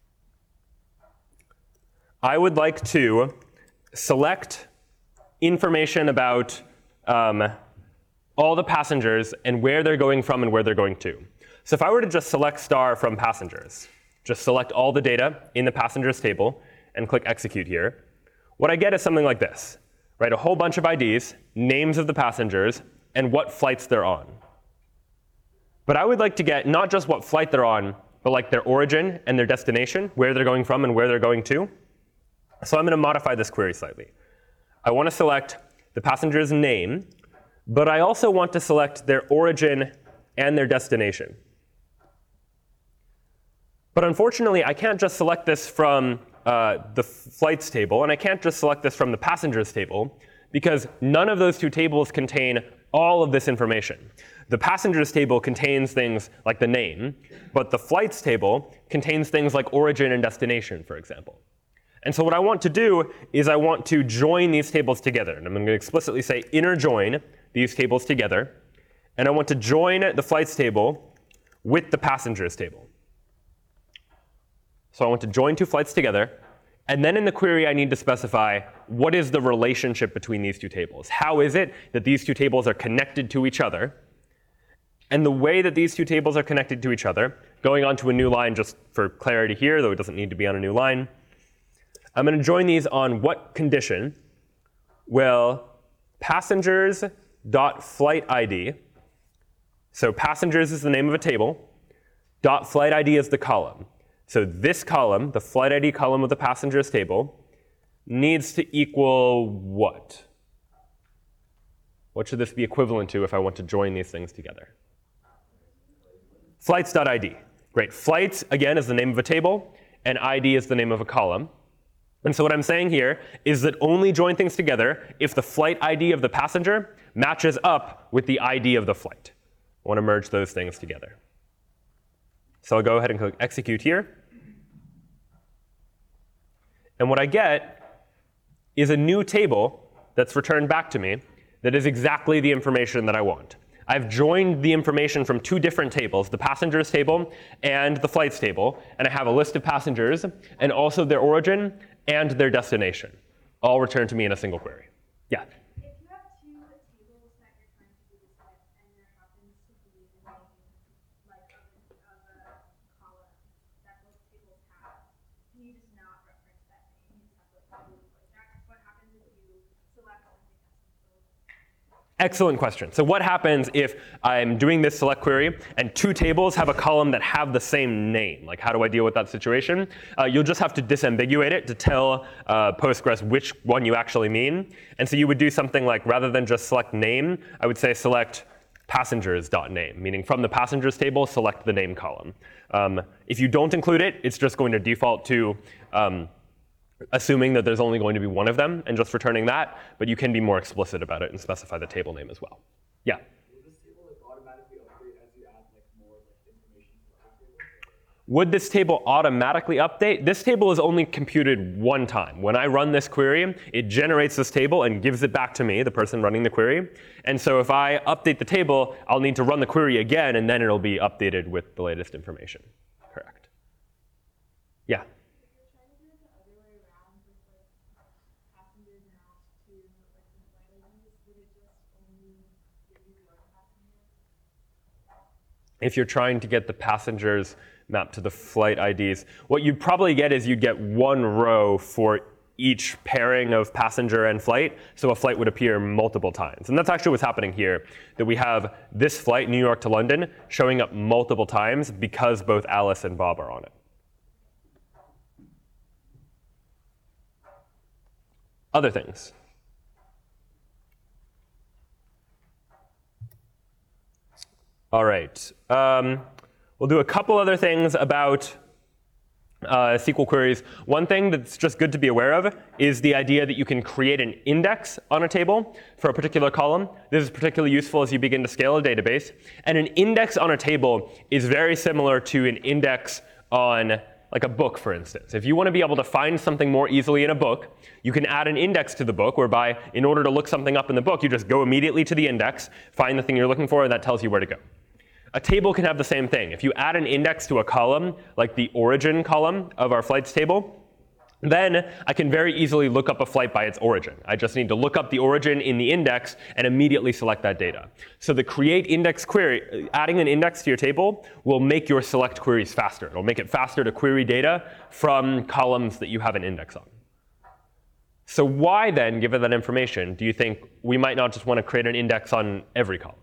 I would like to select information about all the passengers and where they're going from and where they're going to. So if I were to just select star from passengers, just select all the data in the passengers table and click execute here, what I get is something like this, right? A whole bunch of IDs, names of the passengers, and what flights they're on. But I would like to get not just what flight they're on, but like their origin and their destination, where they're going from and where they're going to. So I'm going to modify this query slightly. I want to select the passenger's name, but I also want to select their origin and their destination. But unfortunately, I can't just select this from the flights table, and I can't just select this from the passengers table, because none of those two tables contain all of this information. The passengers table contains things like the name, but the flights table contains things like origin and destination, for example. And so what I want to do is I want to join these tables together. And I'm going to explicitly say inner join these tables together. And I want to join the flights table with the passengers table. So I want to join two flights together. And then in the query, I need to specify what is the relationship between these two tables. How is it that these two tables are connected to each other? And the way that these two tables are connected to each other, going on to a new line just for clarity here, though it doesn't need to be on a new line, I'm going to join these on what condition will passengers.flight ID, so passengers is the name of a table, .flight ID is the column. So this column, the flight ID column of the passengers table, needs to equal what? What should this be equivalent to if I want to join these things together? Flights.id. Great. Flights, again, is the name of a table, and ID is the name of a column. And so what I'm saying here is that only join things together if the flight ID of the passenger matches up with the ID of the flight. I want to merge those things together. So I'll go ahead and click execute here. And what I get is a new table that's returned back to me that is exactly the information that I want. I've joined the information from two different tables, the passengers table and the flights table, and I have a list of passengers and also their origin and their destination, all returned to me in a single query. Yeah? If you have two tables that you're trying to do this with, and there happens to be the name like of a column that both tables have, can you just not reference that name? You just have to like that's what happens if you select something that's Excellent question. So what happens if I'm doing this select query and two tables have a column that have the same name? Like, how do I deal with that situation? You'll just have to disambiguate it to tell Postgres which one you actually mean. And so you would do something like, rather than just select name, I would say select passengers.name, meaning from the passengers table, select the name column. If you don't include it, it's just going to default to assuming that there's only going to be one of them and just returning that, but you can be more explicit about it and specify the table name as well. Yeah? Will this table like automatically update as you add like more like information to the table? Would this table automatically update? This table is only computed one time. When I run this query, it generates this table and gives it back to me, the person running the query. And so if I update the table, I'll need to run the query again, and then it'll be updated with the latest information. Correct. Yeah? If you're trying to get the passengers mapped to the flight IDs, what you'd probably get is you'd get one row for each pairing of passenger and flight, so a flight would appear multiple times. And that's actually what's happening here, that we have this flight, New York to London, showing up multiple times because both Alice and Bob are on it. Other things. All right. We'll do a couple other things about SQL queries. One thing that's just good to be aware of is the idea that you can create an index on a table for a particular column. This is particularly useful as you begin to scale a database. And an index on a table is very similar to an index on like a book, for instance. If you want to be able to find something more easily in a book, you can add an index to the book, whereby in order to look something up in the book, you just go immediately to the index, find the thing you're looking for, and that tells you where to go. A table can have the same thing. If you add an index to a column, like the origin column of our flights table, then I can very easily look up a flight by its origin. I just need to look up the origin in the index and immediately select that data. So the create index query, adding an index to your table will make your select queries faster. It'll make it faster to query data from columns that you have an index on. So why then, given that information, do you think we might not just want to create an index on every column?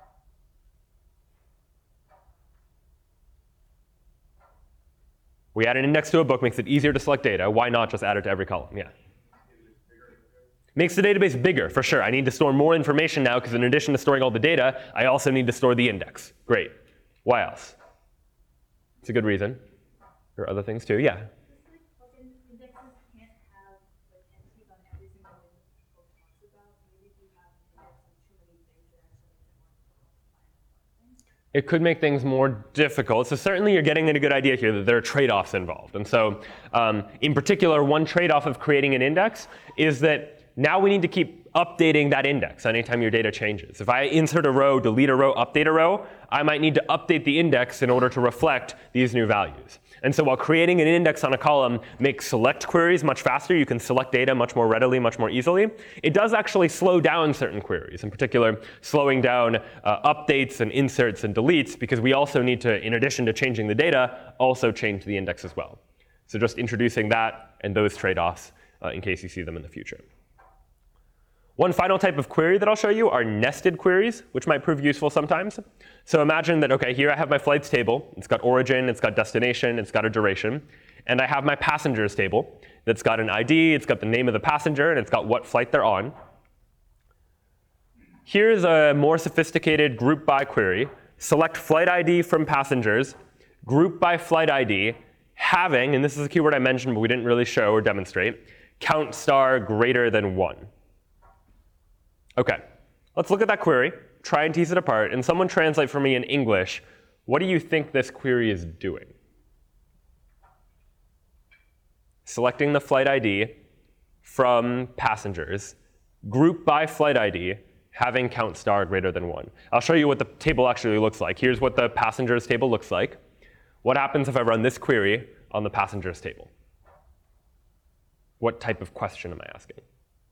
We add an index to a book, makes it easier to select data. Why not just add it to every column? Yeah. Makes the database bigger, for sure. I need to store more information now because in addition to storing all the data, I also need to store the index. Great. Why else? It's a good reason. There are other things too. Yeah. Indexes can't have like entries on every single thing that people talks about. Maybe if you have an index of too many things, it actually makes it more difficult to find things. It could make things more difficult. So certainly you're getting at a good idea here that there are trade-offs involved. And so in particular, one trade-off of creating an index is that now we need to keep updating that index anytime your data changes. If I insert a row, delete a row, update a row, I might need to update the index in order to reflect these new values. And so while creating an index on a column makes select queries much faster, you can select data much more readily, much more easily, it does actually slow down certain queries, in particular slowing down updates and inserts and deletes, because we also need to, in addition to changing the data, also change the index as well. So just introducing that and those trade-offs in case you see them in the future. One final type of query that I'll show you are nested queries, which might prove useful sometimes. So imagine that, okay, here I have my flights table. It's got origin, it's got destination, it's got a duration. And I have my passengers table that's got an ID, it's got the name of the passenger, and it's got what flight they're on. Here's a more sophisticated group by query. Select flight ID from passengers, group by flight ID, having, and this is a keyword I mentioned but we didn't really show or demonstrate, count star greater than 1. Okay, let's look at that query, try and tease it apart, and someone translate for me in English, what do you think this query is doing? Selecting the flight ID from passengers, group by flight ID, having count star greater than 1. I'll show you what the table actually looks like. Here's what the passengers table looks like. What happens if I run this query on the passengers table? What type of question am I asking?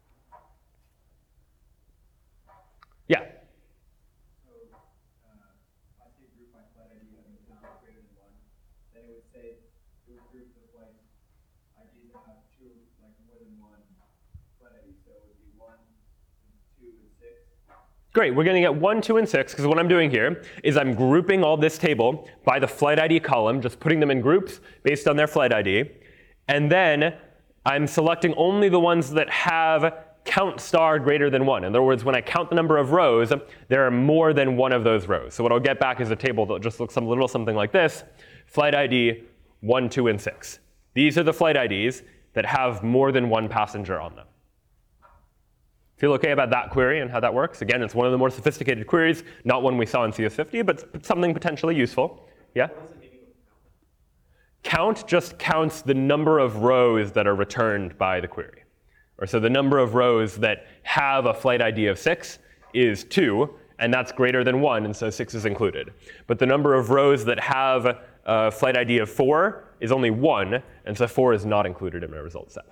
Yeah. So, if I say group by flight ID having count greater than 1, then it would say it would group the flight IDs that have more than one flight ID. So it would be 1, 2, and 6. Great, we're going to get 1, 2, and 6, because what I'm doing here is I'm grouping all this table by the flight ID column, just putting them in groups based on their flight ID. And then I'm selecting only the ones that have count star greater than 1. In other words, when I count the number of rows, there are more than one of those rows. So what I'll get back is a table that just looks a little something like this. Flight ID 1, 2, and 6. These are the flight IDs that have more than one passenger on them. Feel okay about that query and how that works? Again, it's one of the more sophisticated queries, not one we saw in CS50, but something potentially useful. Yeah? What is the meaning of Count just counts the number of rows that are returned by the query. Or so the number of rows that have a flight ID of 6 is 2, and that's greater than 1, and so 6 is included. But the number of rows that have a flight ID of 4 is only 1, and so 4 is not included in my result set.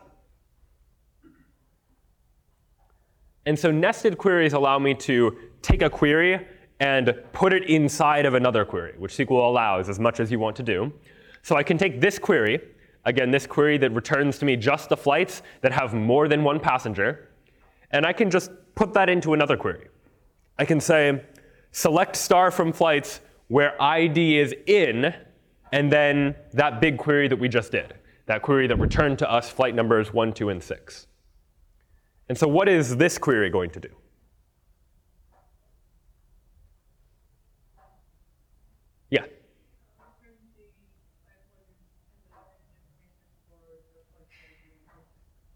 And so nested queries allow me to take a query and put it inside of another query, which SQL allows as much as you want to do. So I can take this query, again, this query that returns to me just the flights that have more than one passenger, and I can just put that into another query. I can say, select star from flights where ID is in, and then that big query that we just did, that query that returned to us flight numbers 1, 2, and 6. And so what is this query going to do?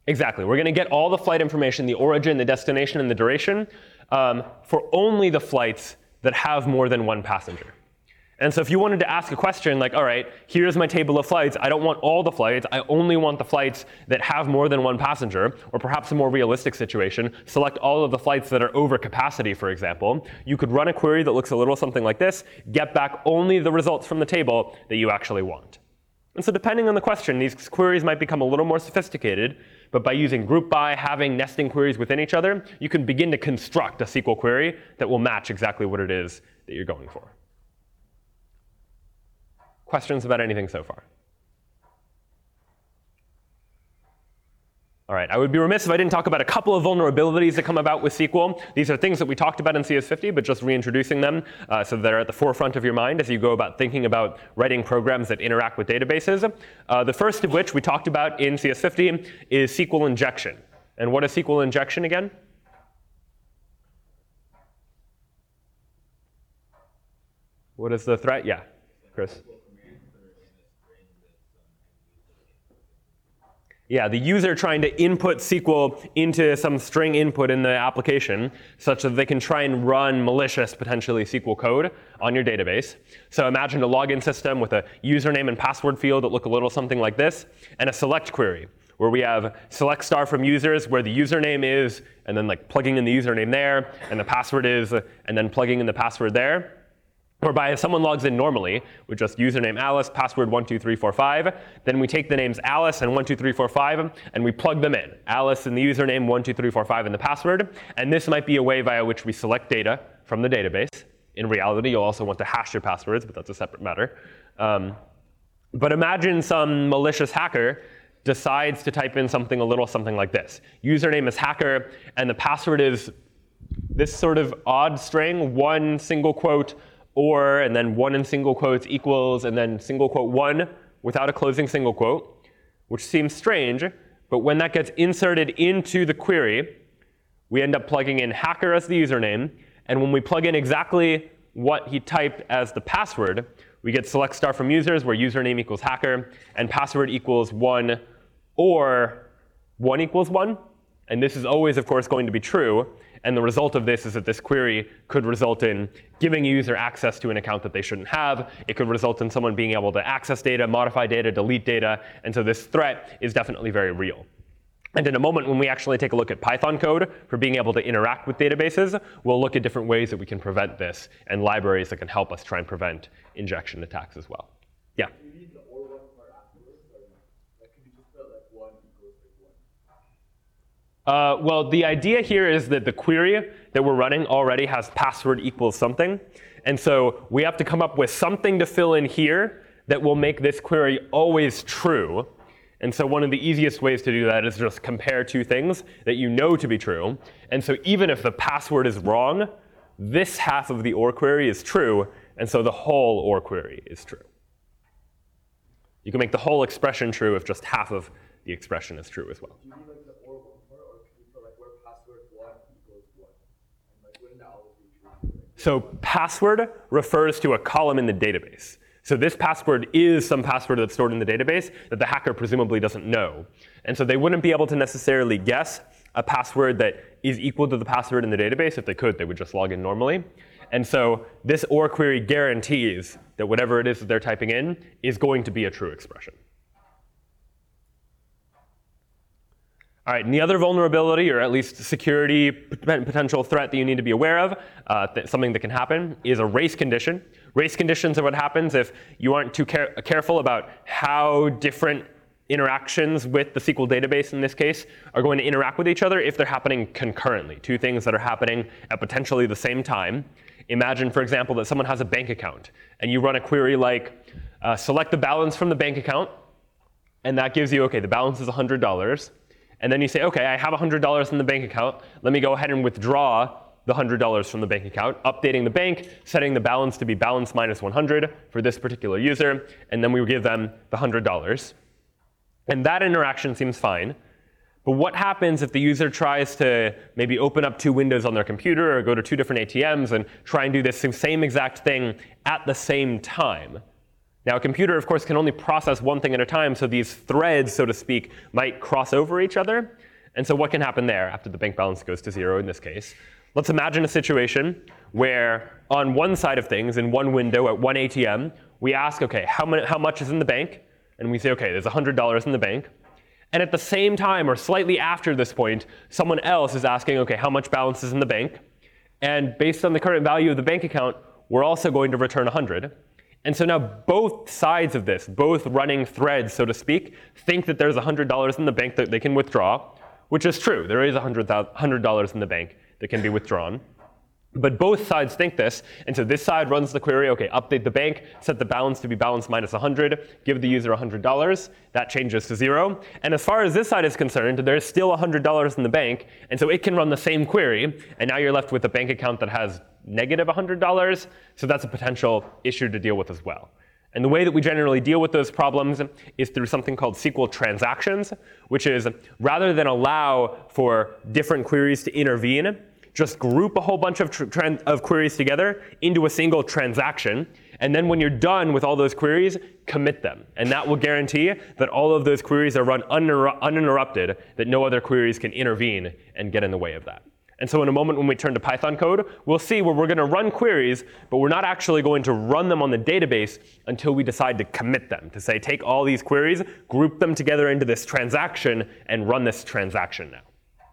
Exactly. We're going to get all the flight information, the origin, the destination, and the duration for only the flights that have more than one passenger. And so if you wanted to ask a question like, all right, here's my table of flights. I don't want all the flights. I only want the flights that have more than one passenger, or perhaps a more realistic situation, select all of the flights that are over capacity, for example. You could run a query that looks a little something like this, get back only the results from the table that you actually want. And so depending on the question, these queries might become a little more sophisticated, but by using group by, having nesting queries within each other, you can begin to construct a SQL query that will match exactly what it is that you're going for. Questions about anything so far? All right, I would be remiss if I didn't talk about a couple of vulnerabilities that come about with SQL. These are things that we talked about in CS50, but just reintroducing them so they're at the forefront of your mind as you go about thinking about writing programs that interact with databases. The first of which we talked about in CS50 is SQL injection. And what is SQL injection again? What is the threat? Yeah, Chris. Yeah, the user trying to input SQL into some string input in the application such that they can try and run malicious, potentially SQL code on your database. So imagine a login system with a username and password field that look a little something like this, and a select query where we have select star from users where the username is, and then like plugging in the username there, and the password is, and then plugging in the password there. Whereby if someone logs in normally with just username Alice, password 12345, then we take the names Alice and 12345 and we plug them in. Alice in the username, 12345 in the password. And this might be a way via which we select data from the database. In reality, you'll also want to hash your passwords, but that's a separate matter. But imagine some malicious hacker decides to type in something a little something like this. Username is hacker, and the password is this sort of odd string, one single quote, or, and then one in single quotes equals, and then single quote one without a closing single quote, which seems strange. But when that gets inserted into the query, we end up plugging in hacker as the username. And when we plug in exactly what he typed as the password, we get select star from users where username equals hacker and password equals 1 or 1 equals 1. And this is always, of course, going to be true. And the result of this is that this query could result in giving a user access to an account that they shouldn't have. It could result in someone being able to access data, modify data, delete data. And so this threat is definitely very real. And in a moment, when we actually take a look at Python code for being able to interact with databases, we'll look at different ways that we can prevent this and libraries that can help us try and prevent injection attacks as well. Yeah? Do you need the or one part afterwards, or no? Like, could you just put like 1 equals like 1? Well, the idea here is that the query that we're running already has password equals something. And so we have to come up with something to fill in here that will make this query always true. And so one of the easiest ways to do that is just compare two things that you know to be true. And so even if the password is wrong, this half of the OR query is true, and so the whole OR query is true. You can make the whole expression true if just half of the expression is true as well. Do you need like the or one part, or can you put like where password 1 equals 1? And like wouldn't that always be true? So password refers to a column in the database. So this password is some password that's stored in the database that the hacker presumably doesn't know. And so they wouldn't be able to necessarily guess a password that is equal to the password in the database. If they could, they would just log in normally. And so this OR query guarantees that whatever it is that they're typing in is going to be a true expression. All right, and the other vulnerability, or at least security potential threat that you need to be aware of, something that can happen, is a race condition. Race conditions are what happens if you aren't too careful about how different interactions with the SQL database, in this case, are going to interact with each other if they're happening concurrently. Two things that are happening at potentially the same time. Imagine, for example, that someone has a bank account, and you run a query like, select the balance from the bank account, and that gives you, OK, the balance is $100. And then you say, OK, I have $100 in the bank account. Let me go ahead and withdraw the $100 from the bank account, updating the bank, setting the balance to be balance minus 100 for this particular user, and then we give them the $100. And that interaction seems fine. But what happens if the user tries to maybe open up two windows on their computer or go to two different ATMs and try and do this same exact thing at the same time? Now, a computer, of course, can only process one thing at a time, so these threads, so to speak, might cross over each other. And so what can happen there after the bank balance goes to 0 in this case? Let's imagine a situation where on one side of things, in one window at one ATM, we ask, OK, how much is in the bank? And we say, OK, there's $100 in the bank. And at the same time, or slightly after this point, someone else is asking, OK, how much balance is in the bank? And based on the current value of the bank account, we're also going to return 100. And so now both sides of this, both running threads, so to speak, think that there's $100 in the bank that they can withdraw, which is true. There is $100 in the bank that can be withdrawn. But both sides think this, and so this side runs the query, OK, update the bank, set the balance to be balance minus 100, give the user $100. That changes to 0. And as far as this side is concerned, there's still $100 in the bank, and so it can run the same query, and now you're left with a bank account that has negative $100, so that's a potential issue to deal with as well. And the way that we generally deal with those problems is through something called SQL transactions, which is rather than allow for different queries to intervene, just group a whole bunch of queries together into a single transaction. And then when you're done with all those queries, commit them. And that will guarantee that all of those queries are run uninterrupted, that no other queries can intervene and get in the way of that. And so in a moment when we turn to Python code, we'll see where we're going to run queries, but we're not actually going to run them on the database until we decide to commit them, to say take all these queries, group them together into this transaction, and run this transaction now.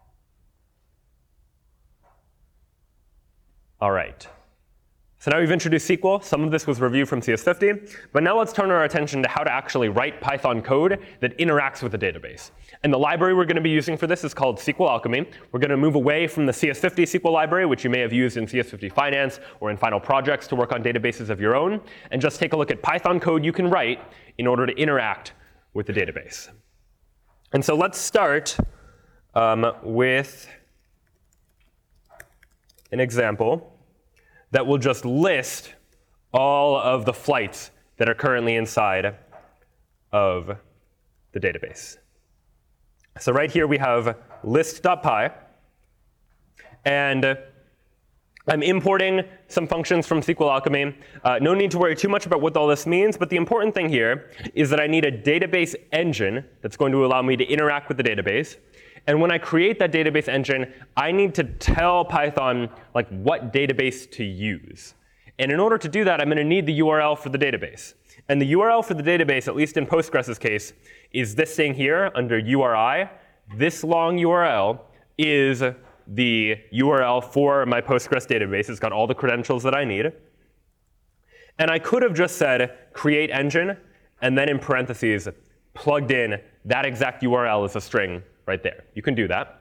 All right. So now we've introduced SQL. Some of this was reviewed from CS50. But now let's turn our attention to how to actually write Python code that interacts with the database. And the library we're going to be using for this is called SQL Alchemy. We're going to move away from the CS50 SQL library, which you may have used in CS50 Finance or in final projects to work on databases of your own, and just take a look at Python code you can write in order to interact with the database. And so let's start with an example that will just list all of the flights that are currently inside of the database. So right here we have list.py, and I'm importing some functions from SQL Alchemy. No need to worry too much about what all this means, but the important thing here is that I need a database engine that's going to allow me to interact with the database. And when I create that database engine, I need to tell Python like what database to use. And in order to do that, I'm going to need the URL for the database. And the URL for the database, at least in Postgres' case, is this thing here under URI. This long URL is the URL for my Postgres database. It's got all the credentials that I need. And I could have just said create engine, and then in parentheses, plugged in that exact URL as a string right there. You can do that.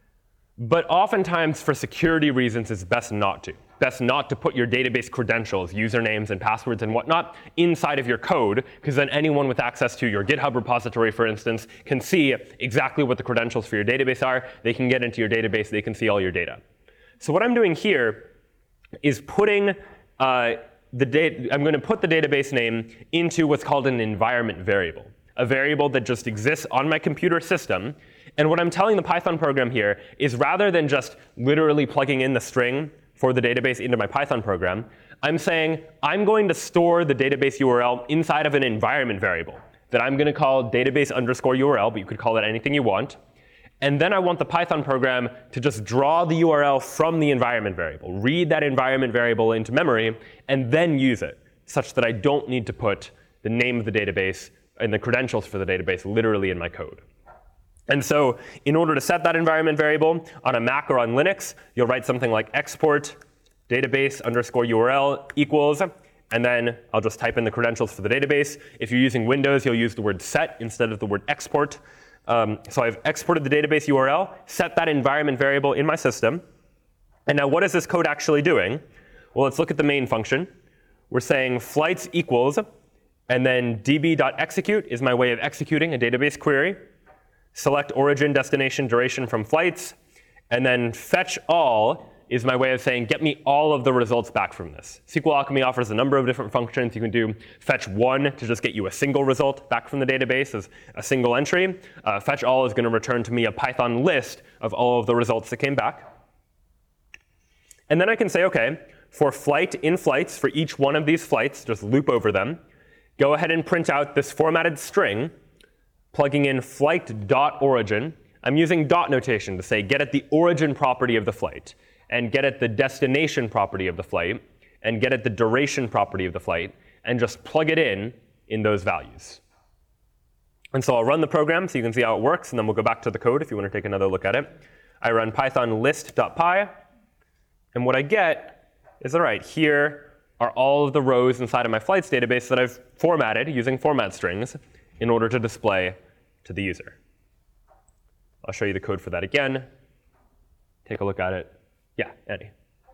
But oftentimes, for security reasons, it's best not to. Best not to put your database credentials, usernames and passwords and whatnot, inside of your code, because then anyone with access to your GitHub repository, for instance, can see exactly what the credentials for your database are. They can get into your database. They can see all your data. So what I'm doing here is putting I'm going to put the database name into what's called an environment variable, a variable that just exists on my computer system. And what I'm telling the Python program here is rather than just literally plugging in the string for the database into my Python program, I'm saying I'm going to store the database URL inside of an environment variable that I'm going to call database_URL, but you could call it anything you want. And then I want the Python program to just draw the URL from the environment variable, read that environment variable into memory, and then use it, such that I don't need to put the name of the database and the credentials for the database literally in my code. And so in order to set that environment variable on a Mac or on Linux, you'll write something like export database_URL equals, and then I'll just type in the credentials for the database. If you're using Windows, you'll use the word set instead of the word export. So I've exported the database URL, set that environment variable in my system. And now what is this code actually doing? Well, let's look at the main function. We're saying flights equals, and then db.execute is my way of executing a database query. Select origin, destination, duration from flights. And then fetch all is my way of saying, get me all of the results back from this. SQL Alchemy offers a number of different functions. You can do fetch one to just get you a single result back from the database as a single entry. Fetch all is going to return to me a Python list of all of the results that came back. And then I can say, OK, for flight in flights, for each one of these flights, just loop over them, go ahead and print out this formatted string, plugging in flight.origin. I'm using dot notation to say get at the origin property of the flight, and get at the destination property of the flight, and get at the duration property of the flight, and just plug it in those values. And so I'll run the program so you can see how it works, and then we'll go back to the code if you want to take another look at it. I run python list.py, and what I get is, all right, here are all of the rows inside of my flights database that I've formatted using format strings in order to display to the user. I'll show you the code for that again. Take a look at it. Yeah, Andy.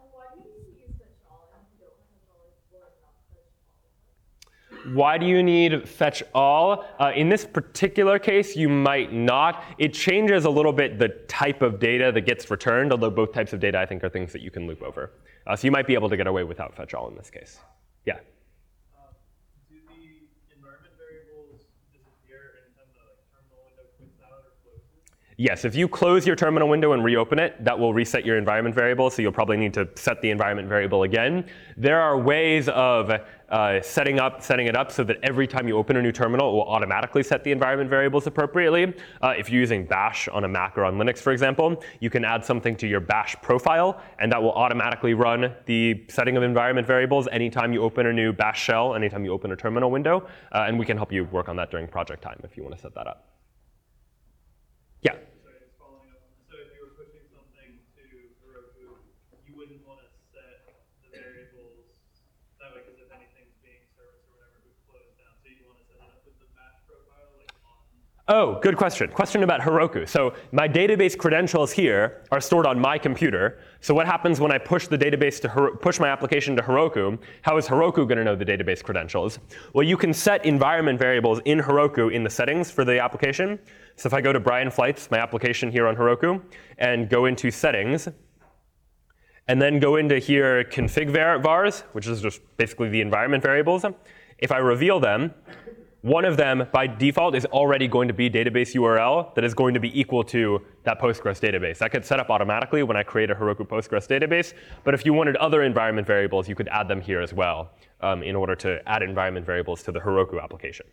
Why do you need fetch all? In this particular case, you might not. It changes a little bit the type of data that gets returned, although both types of data, I think, are things that you can loop over. So you might be able to get away without fetch all in this case. Yeah? Do the environment variables disappear anytime the terminal window quits out or closes? Yes, if you close your terminal window and reopen it, that will reset your environment variable, so you'll probably need to set the environment variable again. There are ways of setting it up so that every time you open a new terminal, it will automatically set the environment variables appropriately. If you're using Bash on a Mac or on Linux, for example, you can add something to your Bash profile, and that will automatically run the setting of environment variables anytime you open a new Bash shell, anytime you open a terminal window. And we can help you work on that during project time if you want to set that up. Yeah? Sorry, just following up. So if you were pushing something to Heroku, you wouldn't want to set the variables that way, because if anything's being serviced or whatever, it would close down. So you want to set it up with the Bash profile, like on. Oh, good question. Question about Heroku. So my database credentials here are stored on my computer. So what happens when I push the database to push my application to Heroku? How is Heroku going to know the database credentials? Well, you can set environment variables in Heroku in the settings for the application. So if I go to Brian Flights, my application here on Heroku, and go into settings, and then go into here config vars, which is just basically the environment variables. If I reveal them, one of them, by default, is already going to be database URL that is going to be equal to that Postgres database. That gets set up automatically when I create a Heroku Postgres database. But if you wanted other environment variables, you could add them here as well in order to add environment variables to the Heroku application.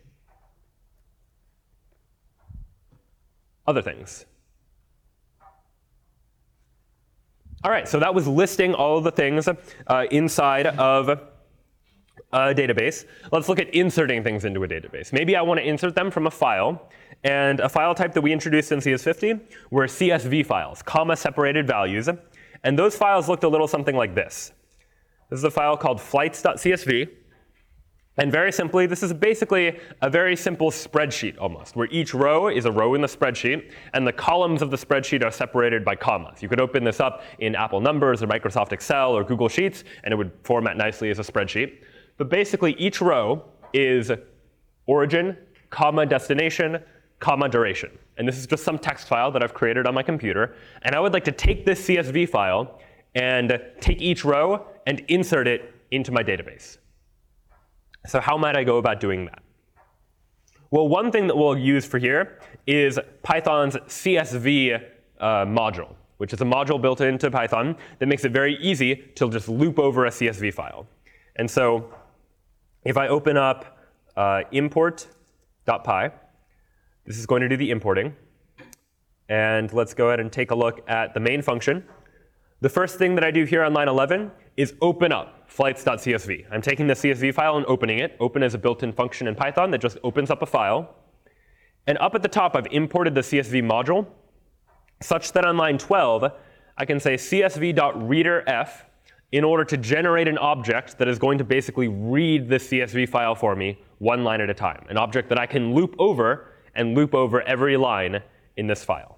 Other things. All right, so that was listing all of the things inside of a database. Let's look at inserting things into a database. Maybe I want to insert them from a file. And a file type that we introduced in CS50 were CSV files, comma-separated values. And those files looked a little something like this. This is a file called flights.csv. And very simply, this is basically a very simple spreadsheet almost, where each row is a row in the spreadsheet, and the columns of the spreadsheet are separated by commas. You could open this up in Apple Numbers or Microsoft Excel or Google Sheets, and it would format nicely as a spreadsheet. But basically, each row is origin, comma, destination, comma, duration. And this is just some text file that I've created on my computer. And I would like to take this CSV file and take each row and insert it into my database. So how might I go about doing that? Well, one thing that we'll use for here is Python's CSV module, which is a module built into Python that makes it very easy to just loop over a CSV file. And so if I open up import.py, this is going to do the importing. And let's go ahead and take a look at the main function. The first thing that I do here on line 11 is open up flights.csv. I'm taking the CSV file and opening it. Open is a built-in function in Python that just opens up a file. And up at the top, I've imported the CSV module such that on line 12, I can say csv.readerf in order to generate an object that is going to basically read the CSV file for me one line at a time, an object that I can loop over and loop over every line in this file.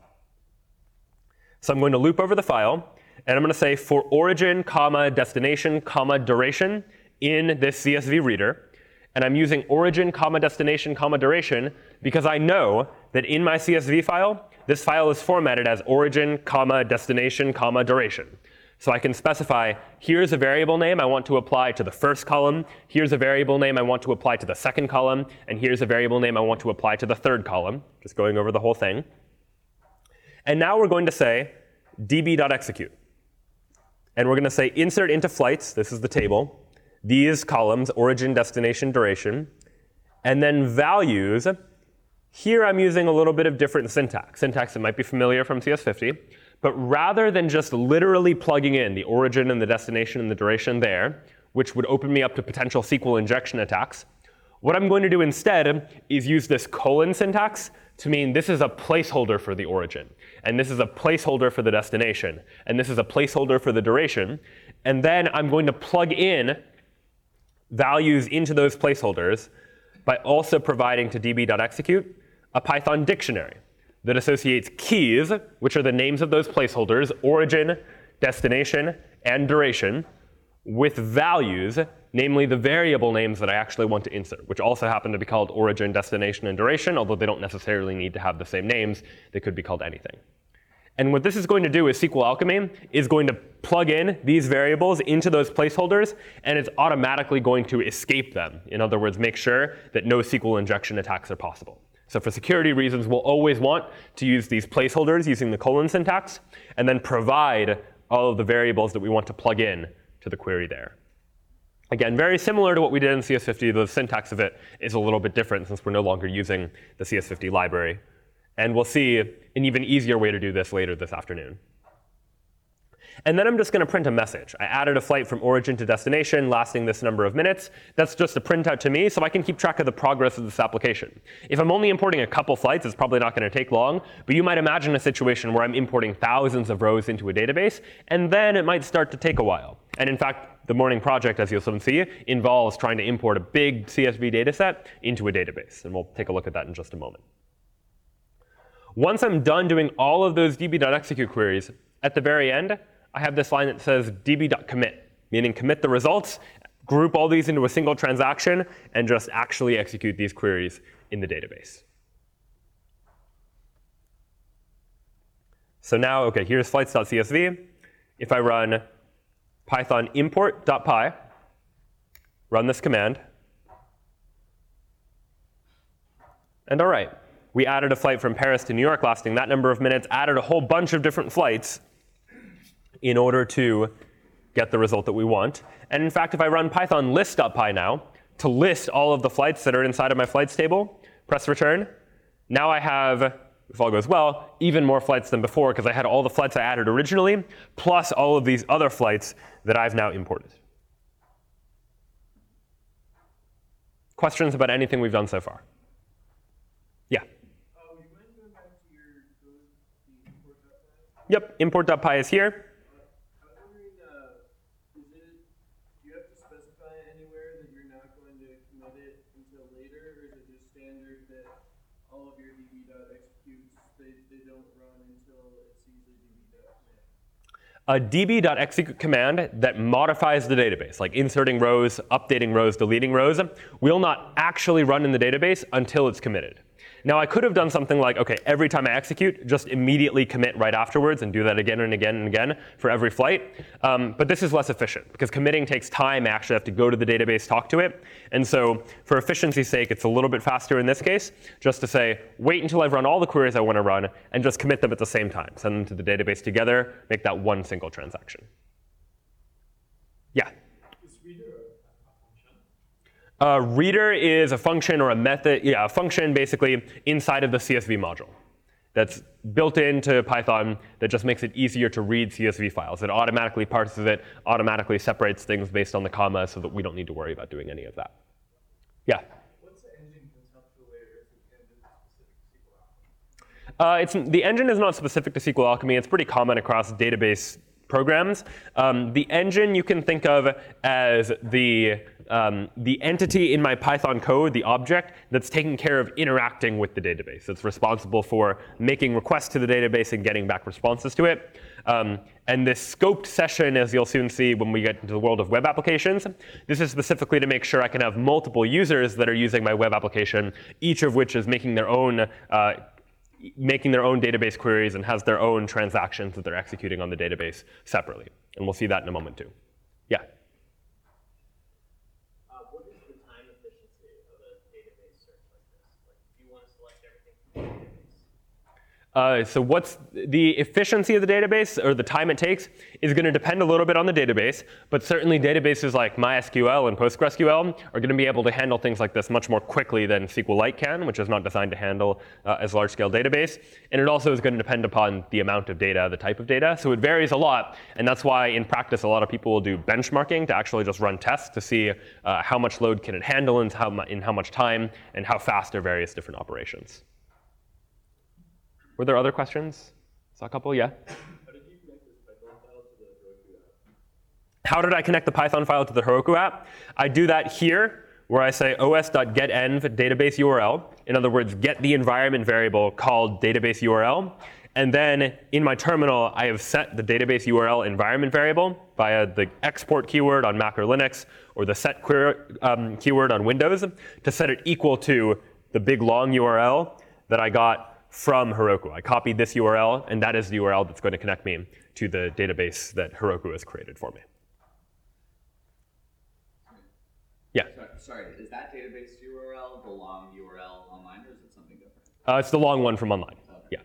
So I'm going to loop over the file. And I'm going to say for origin, comma, destination, comma, duration in this CSV reader. And I'm using origin, comma, destination, comma, duration because I know that in my CSV file, this file is formatted as origin, comma, destination, comma, duration. So I can specify, here's a variable name I want to apply to the first column, here's a variable name I want to apply to the second column, and here's a variable name I want to apply to the third column, just going over the whole thing. And now we're going to say db.execute. And we're going to say insert into flights, this is the table, these columns, origin, destination, duration, And then values, here I'm using a little bit of different syntax that might be familiar from CS50. But rather than just literally plugging in the origin and the destination and the duration there, which would open me up to potential SQL injection attacks, what I'm going to do instead is use this colon syntax to mean this is a placeholder for the origin, and this is a placeholder for the destination, and this is a placeholder for the duration. And then I'm going to plug in values into those placeholders by also providing to db.execute a Python dictionary that associates keys, which are the names of those placeholders, origin, destination, and duration, with values, namely the variable names that I actually want to insert, which also happen to be called origin, destination, and duration, although they don't necessarily need to have the same names. They could be called anything. And what this is going to do is SQL Alchemy is going to plug in these variables into those placeholders, and it's automatically going to escape them. In other words, make sure that no SQL injection attacks are possible. So for security reasons, we'll always want to use these placeholders using the colon syntax, and then provide all of the variables that we want to plug in to the query there. Again, very similar to what we did in CS50, the syntax of it is a little bit different since we're no longer using the CS50 library. And we'll see an even easier way to do this later this afternoon. And then I'm just going to print a message. I added a flight from origin to destination lasting this number of minutes. That's just a printout to me so I can keep track of the progress of this application. If I'm only importing a couple flights, it's probably not going to take long. But you might imagine a situation where I'm importing thousands of rows into a database, and then it might start to take a while. And in fact, the morning project, as you'll soon see, involves trying to import a big CSV dataset into a database. And we'll take a look at that in just a moment. Once I'm done doing all of those db.execute queries, at the very end, I have this line that says db.commit, meaning commit the results, group all these into a single transaction, and just actually execute these queries in the database. So now, OK, here's flights.csv. If I run python import.py, run this command, and all right, we added a flight from Paris to New York lasting that number of minutes, added a whole bunch of different flights in order to get the result that we want. And in fact, if I run python list.py now to list all of the flights that are inside of my flights table, press return, now I have, if all goes well, even more flights than before because I had all the flights I added originally, plus all of these other flights that I've now imported. Questions about anything we've done so far? Yeah? Oh, you mind going back to your the import.py? Yep, import.py is here. I was wondering, do you have to specify anywhere that you're not going to commit it until later, or is it just standard that all of your db.executes, they don't run until it sees the db.commit? A db.execute command that modifies the database, like inserting rows, updating rows, deleting rows, will not actually run in the database until it's committed. Now, I could have done something like, OK, every time I execute, just immediately commit right afterwards and do that again and again and again for every flight. But this is less efficient because committing takes time. I actually have to go to the database, talk to it. And so for efficiency's sake, it's a little bit faster in this case just to say, wait until I've run all the queries I want to run and just commit them at the same time. Send them to the database together, make that one single transaction. Yeah? Is reader a function? Reader is a function or a method, yeah, a function basically inside of the CSV module that's built into Python that just makes it easier to read CSV files. It automatically parses it, automatically separates things based on the comma so that we don't need to worry about doing any of that. Yeah? What's the engine conceptually, or is the engine specific to SQL Alchemy? The engine is not specific to SQL Alchemy. It's pretty common across database programs. The engine you can think of as the entity in my Python code, the object, that's taking care of interacting with the database. It's responsible for making requests to the database and getting back responses to it. And this scoped session, as you'll soon see when we get into the world of web applications, this is specifically to make sure I can have multiple users that are using my web application, each of which is making their own database queries and has their own transactions that they're executing on the database separately. And we'll see that in a moment too. Yeah? What is the time efficiency of a database search like this? Like, do you want to select everything from the So what's the efficiency of the database, or the time it takes, is going to depend a little bit on the database, but certainly databases like MySQL and PostgreSQL are going to be able to handle things like this much more quickly than SQLite can, which is not designed to handle as large-scale database. And it also is going to depend upon the amount of data, the type of data. So it varies a lot, and that's why in practice a lot of people will do benchmarking to actually just run tests to see how much load can it handle and in how much time, and how fast are various different operations. Were there other questions? Saw a couple, yeah? How did you connect this Python file to the Heroku app? How did I connect the Python file to the Heroku app? I do that here, where I say os.getEnv database URL. In other words, get the environment variable called database URL. And then in my terminal, I have set the database URL environment variable via the export keyword on Mac or Linux, or the set keyword on Windows, to set it equal to the big long URL that I got from Heroku. I copied this URL, and that is the URL that's going to connect me to the database that Heroku has created for me. Yeah? Sorry, is that database URL the long URL online, or is it something different? It's the long one from online. Okay. Yeah.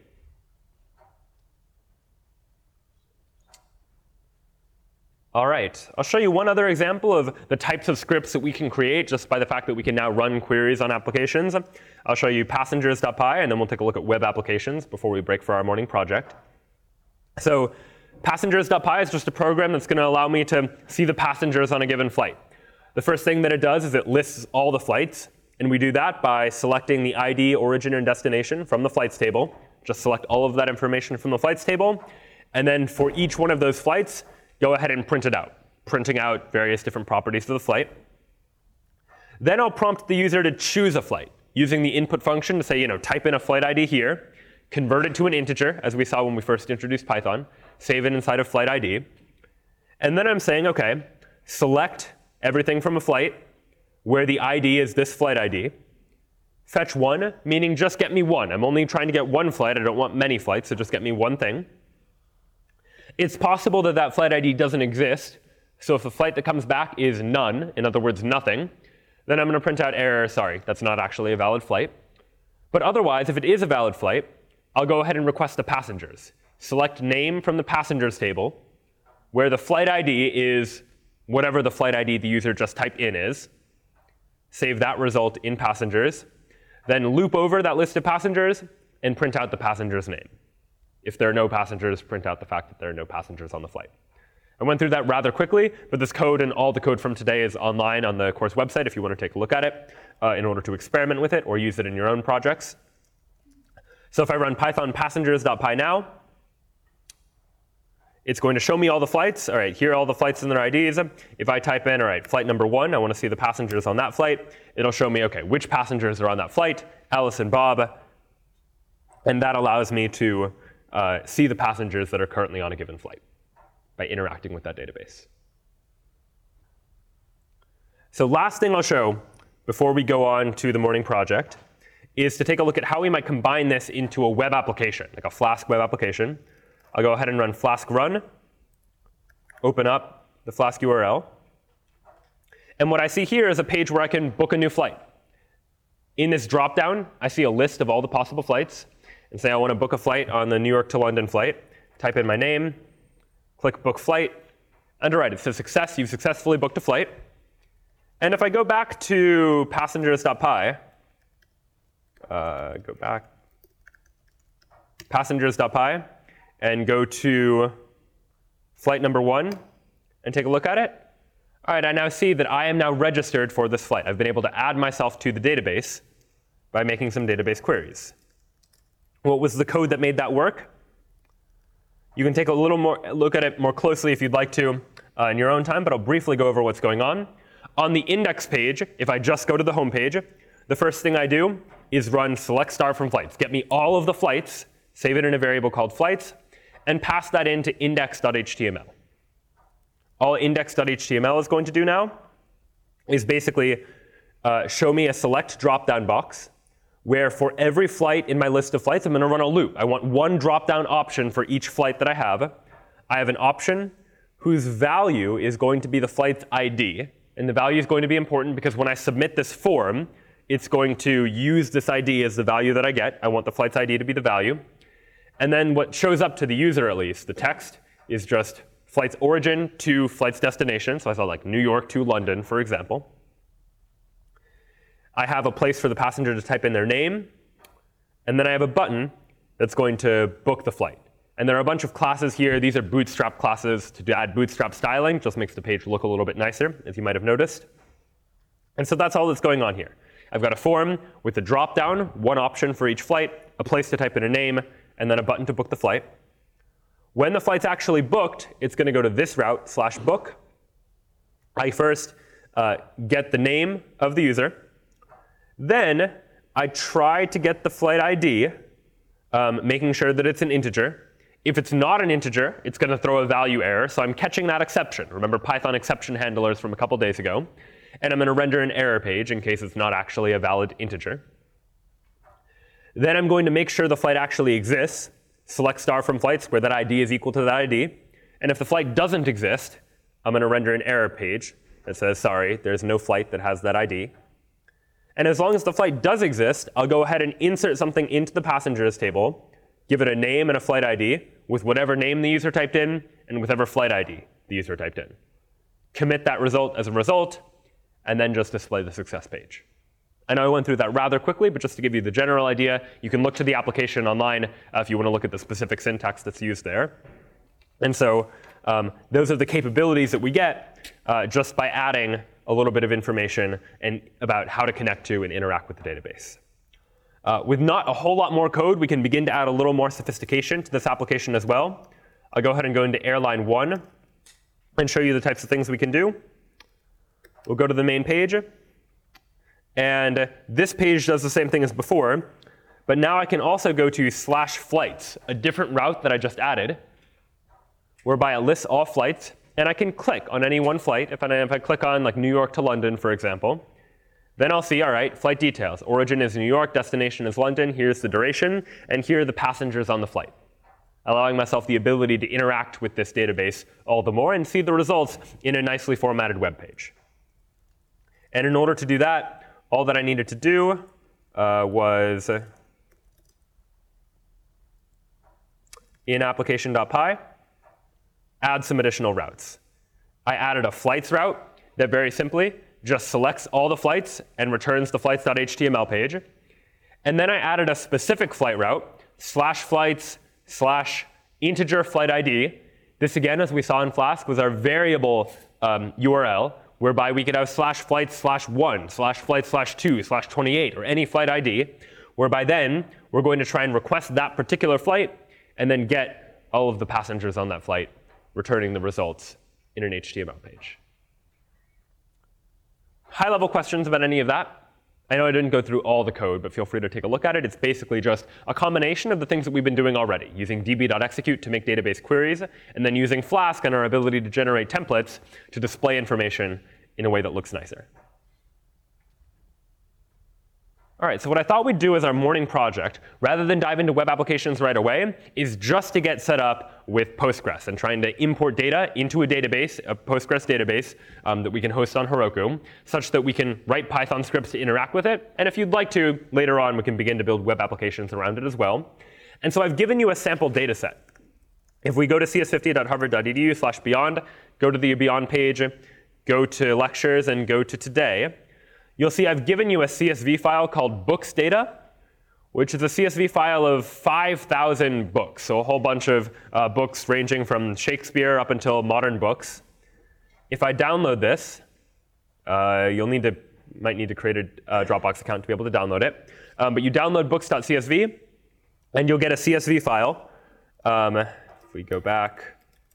All right, I'll show you one other example of the types of scripts that we can create just by the fact that we can now run queries on applications. I'll show you passengers.py, and then we'll take a look at web applications before we break for our morning project. So passengers.py is just a program that's going to allow me to see the passengers on a given flight. The first thing that it does is it lists all the flights, and we do that by selecting the ID, origin, and destination from the flights table. Just select all of that information from the flights table, and then for each one of those flights, go ahead and print it out, printing out various different properties of the flight. Then I'll prompt the user to choose a flight using the input function to say, type in a flight ID here, convert it to an integer, as we saw when we first introduced Python, save it inside of flight ID. And then I'm saying, OK, select everything from a flight where the ID is this flight ID. Fetch one, meaning just get me one. I'm only trying to get one flight. I don't want many flights, so just get me one thing. It's possible that that flight ID doesn't exist. So if the flight that comes back is none, in other words, nothing, then I'm going to print out error, sorry, that's not actually a valid flight. But otherwise, if it is a valid flight, I'll go ahead and request the passengers. Select name from the passengers table, where the flight ID is whatever the flight ID the user just typed in is. Save that result in passengers. Then loop over that list of passengers and print out the passenger's name. If there are no passengers, print out the fact that there are no passengers on the flight. I went through that rather quickly, but this code and all the code from today is online on the course website if you want to take a look at it in order to experiment with it or use it in your own projects. So if I run python passengers.py now, it's going to show me all the flights. All right, here are all the flights and their IDs. If I type in, all right, flight number 1, I want to see the passengers on that flight. It'll show me, OK, which passengers are on that flight, Alice and Bob. And that allows me to see the passengers that are currently on a given flight by interacting with that database. So last thing I'll show before we go on to the morning project is to take a look at how we might combine this into a web application, like a Flask web application. I'll go ahead and run Flask run, open up the Flask URL. And what I see here is a page where I can book a new flight. In this dropdown, I see a list of all the possible flights and say I want to book a flight on the New York to London flight. Type in my name, click book flight, and all right, it says success, you've successfully booked a flight. And if I go back to passengers.py, go back, passengers.py, and go to flight number 1 and take a look at it. All right, I now see that I am now registered for this flight. I've been able to add myself to the database by making some database queries. What was the code that made that work? You can take a little more look at it more closely if you'd like to in your own time, but I'll briefly go over what's going on. On the index page, if I just go to the home page, the first thing I do is run select star from flights. Get me all of the flights, save it in a variable called flights, and pass that into index.html. All index.html is going to do now is basically show me a select drop-down box where for every flight in my list of flights, I'm going to run a loop. I want one drop-down option for each flight that I have. I have an option whose value is going to be the flight's ID. And the value is going to be important because when I submit this form, it's going to use this ID as the value that I get. I want the flight's ID to be the value. And then what shows up to the user, at least, the text, is just flight's origin to flight's destination. So I saw like New York to London, for example. I have a place for the passenger to type in their name. And then I have a button that's going to book the flight. And there are a bunch of classes here. These are Bootstrap classes to add Bootstrap styling. Just makes the page look a little bit nicer, as you might have noticed. And so that's all that's going on here. I've got a form with a drop-down, one option for each flight, a place to type in a name, and then a button to book the flight. When the flight's actually booked, it's going to go to this route /book. I first get the name of the user. Then I try to get the flight ID, making sure that it's an integer. If it's not an integer, it's going to throw a value error. So I'm catching that exception. Remember Python exception handlers from a couple days ago. And I'm going to render an error page in case it's not actually a valid integer. Then I'm going to make sure the flight actually exists. Select star from flights where that ID is equal to that ID. And if the flight doesn't exist, I'm going to render an error page that says, sorry, there's no flight that has that ID. And as long as the flight does exist, I'll go ahead and insert something into the passengers table, give it a name and a flight ID with whatever name the user typed in and with whatever flight ID the user typed in. Commit that result as a result, and then just display the success page. I know I went through that rather quickly, but just to give you the general idea, you can look to the application online if you want to look at the specific syntax that's used there. And so those are the capabilities that we get just by adding a little bit of information and about how to connect to and interact with the database. With not a whole lot more code, we can begin to add a little more sophistication to this application as well. I'll go ahead and go into Airline 1 and show you the types of things we can do. We'll go to the main page. And this page does the same thing as before. But now I can also go to /flights, a different route that I just added, whereby it lists all flights. And I can click on any one flight. If I click on like New York to London, for example, then I'll see, all right, flight details. Origin is New York, destination is London. Here's the duration. And here are the passengers on the flight, allowing myself the ability to interact with this database all the more and see the results in a nicely formatted web page. And in order to do that, all that I needed to do was in application.py, add some additional routes. I added a flights route that very simply just selects all the flights and returns the flights.html page. And then I added a specific flight route, /flights /integer flight ID. This, again, as we saw in Flask, was our variable URL, whereby we could have /flights /1, /flights /2, /28, or any flight ID, whereby then we're going to try and request that particular flight and then get all of the passengers on that flight, returning the results in an HTML page. High-level questions about any of that? I know I didn't go through all the code, but feel free to take a look at it. It's basically just a combination of the things that we've been doing already, using db.execute to make database queries, and then using Flask and our ability to generate templates to display information in a way that looks nicer. All right, so what I thought we'd do as our morning project, rather than dive into web applications right away, is just to get set up with Postgres and trying to import data into a database, a Postgres database that we can host on Heroku, such that we can write Python scripts to interact with it. And if you'd like to, later on, we can begin to build web applications around it as well. And so I've given you a sample data set. If we go to cs50.harvard.edu/beyond, go to the Beyond page, go to lectures, and go to today, you'll see I've given you a CSV file called books data, which is a CSV file of 5,000 books, so a whole bunch of books ranging from Shakespeare up until modern books. If I download this, might need to create a Dropbox account to be able to download it. But you download books.csv, and you'll get a CSV file. If we go back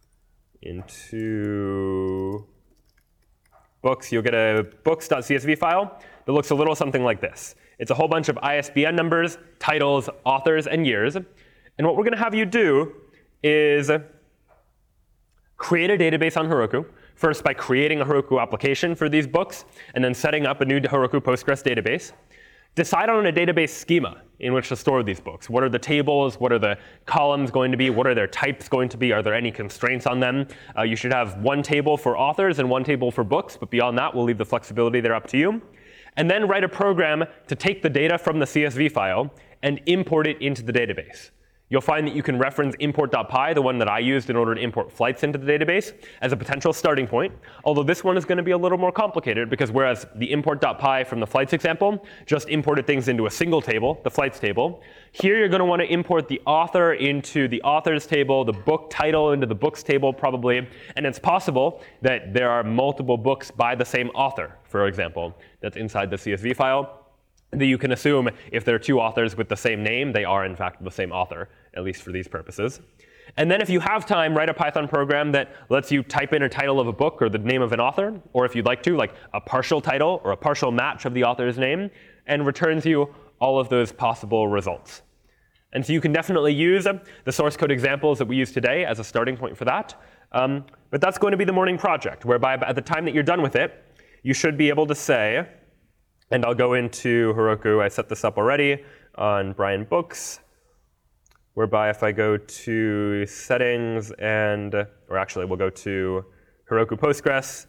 into books, you'll get a books.csv file that looks a little something like this. It's a whole bunch of ISBN numbers, titles, authors, and years. And what we're going to have you do is create a database on Heroku, first by creating a Heroku application for these books, and then setting up a new Heroku Postgres database. Decide on a database schema in which to store these books. What are the tables? What are the columns going to be? What are their types going to be? Are there any constraints on them? You should have one table for authors and one table for books, but beyond that, we'll leave the flexibility there up to you. And then write a program to take the data from the CSV file and import it into the database. You'll find that you can reference import.py, the one that I used in order to import flights into the database, as a potential starting point. Although this one is going to be a little more complicated because whereas the import.py from the flights example just imported things into a single table, the flights table, here you're going to want to import the author into the authors table, the book title into the books table probably, and it's possible that there are multiple books by the same author, for example, that's inside the CSV file. That you can assume if there are two authors with the same name, they are in fact the same author, at least for these purposes. And then if you have time, write a Python program that lets you type in a title of a book or the name of an author, or if you'd like to, like a partial title or a partial match of the author's name, and returns you all of those possible results. And so you can definitely use the source code examples that we use today as a starting point for that. But that's going to be the morning project, whereby at the time that you're done with it, you should be able to say, and I'll go into Heroku. I set this up already on Brian Books, whereby if I go to settings and, or actually we'll go to Heroku Postgres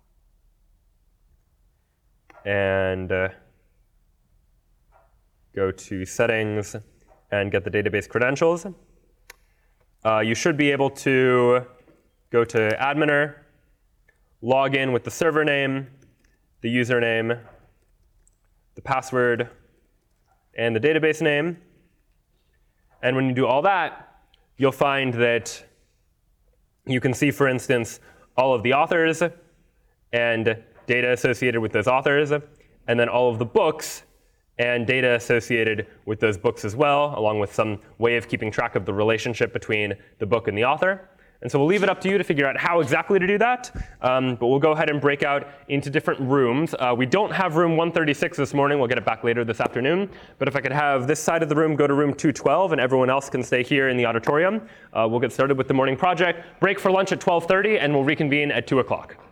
and go to settings and get the database credentials. You should be able to go to adminer, log in with the server name, the username, the password, and the database name. And when you do all that, you'll find that you can see, for instance, all of the authors and data associated with those authors, and then all of the books and data associated with those books as well, along with some way of keeping track of the relationship between the book and the author. And so we'll leave it up to you to figure out how exactly to do that. But we'll go ahead and break out into different rooms. We don't have room 136 this morning. We'll get it back later this afternoon. But if I could have this side of the room go to room 212 and everyone else can stay here in the auditorium, we'll get started with the morning project. Break for lunch at 12:30 and we'll reconvene at 2 o'clock.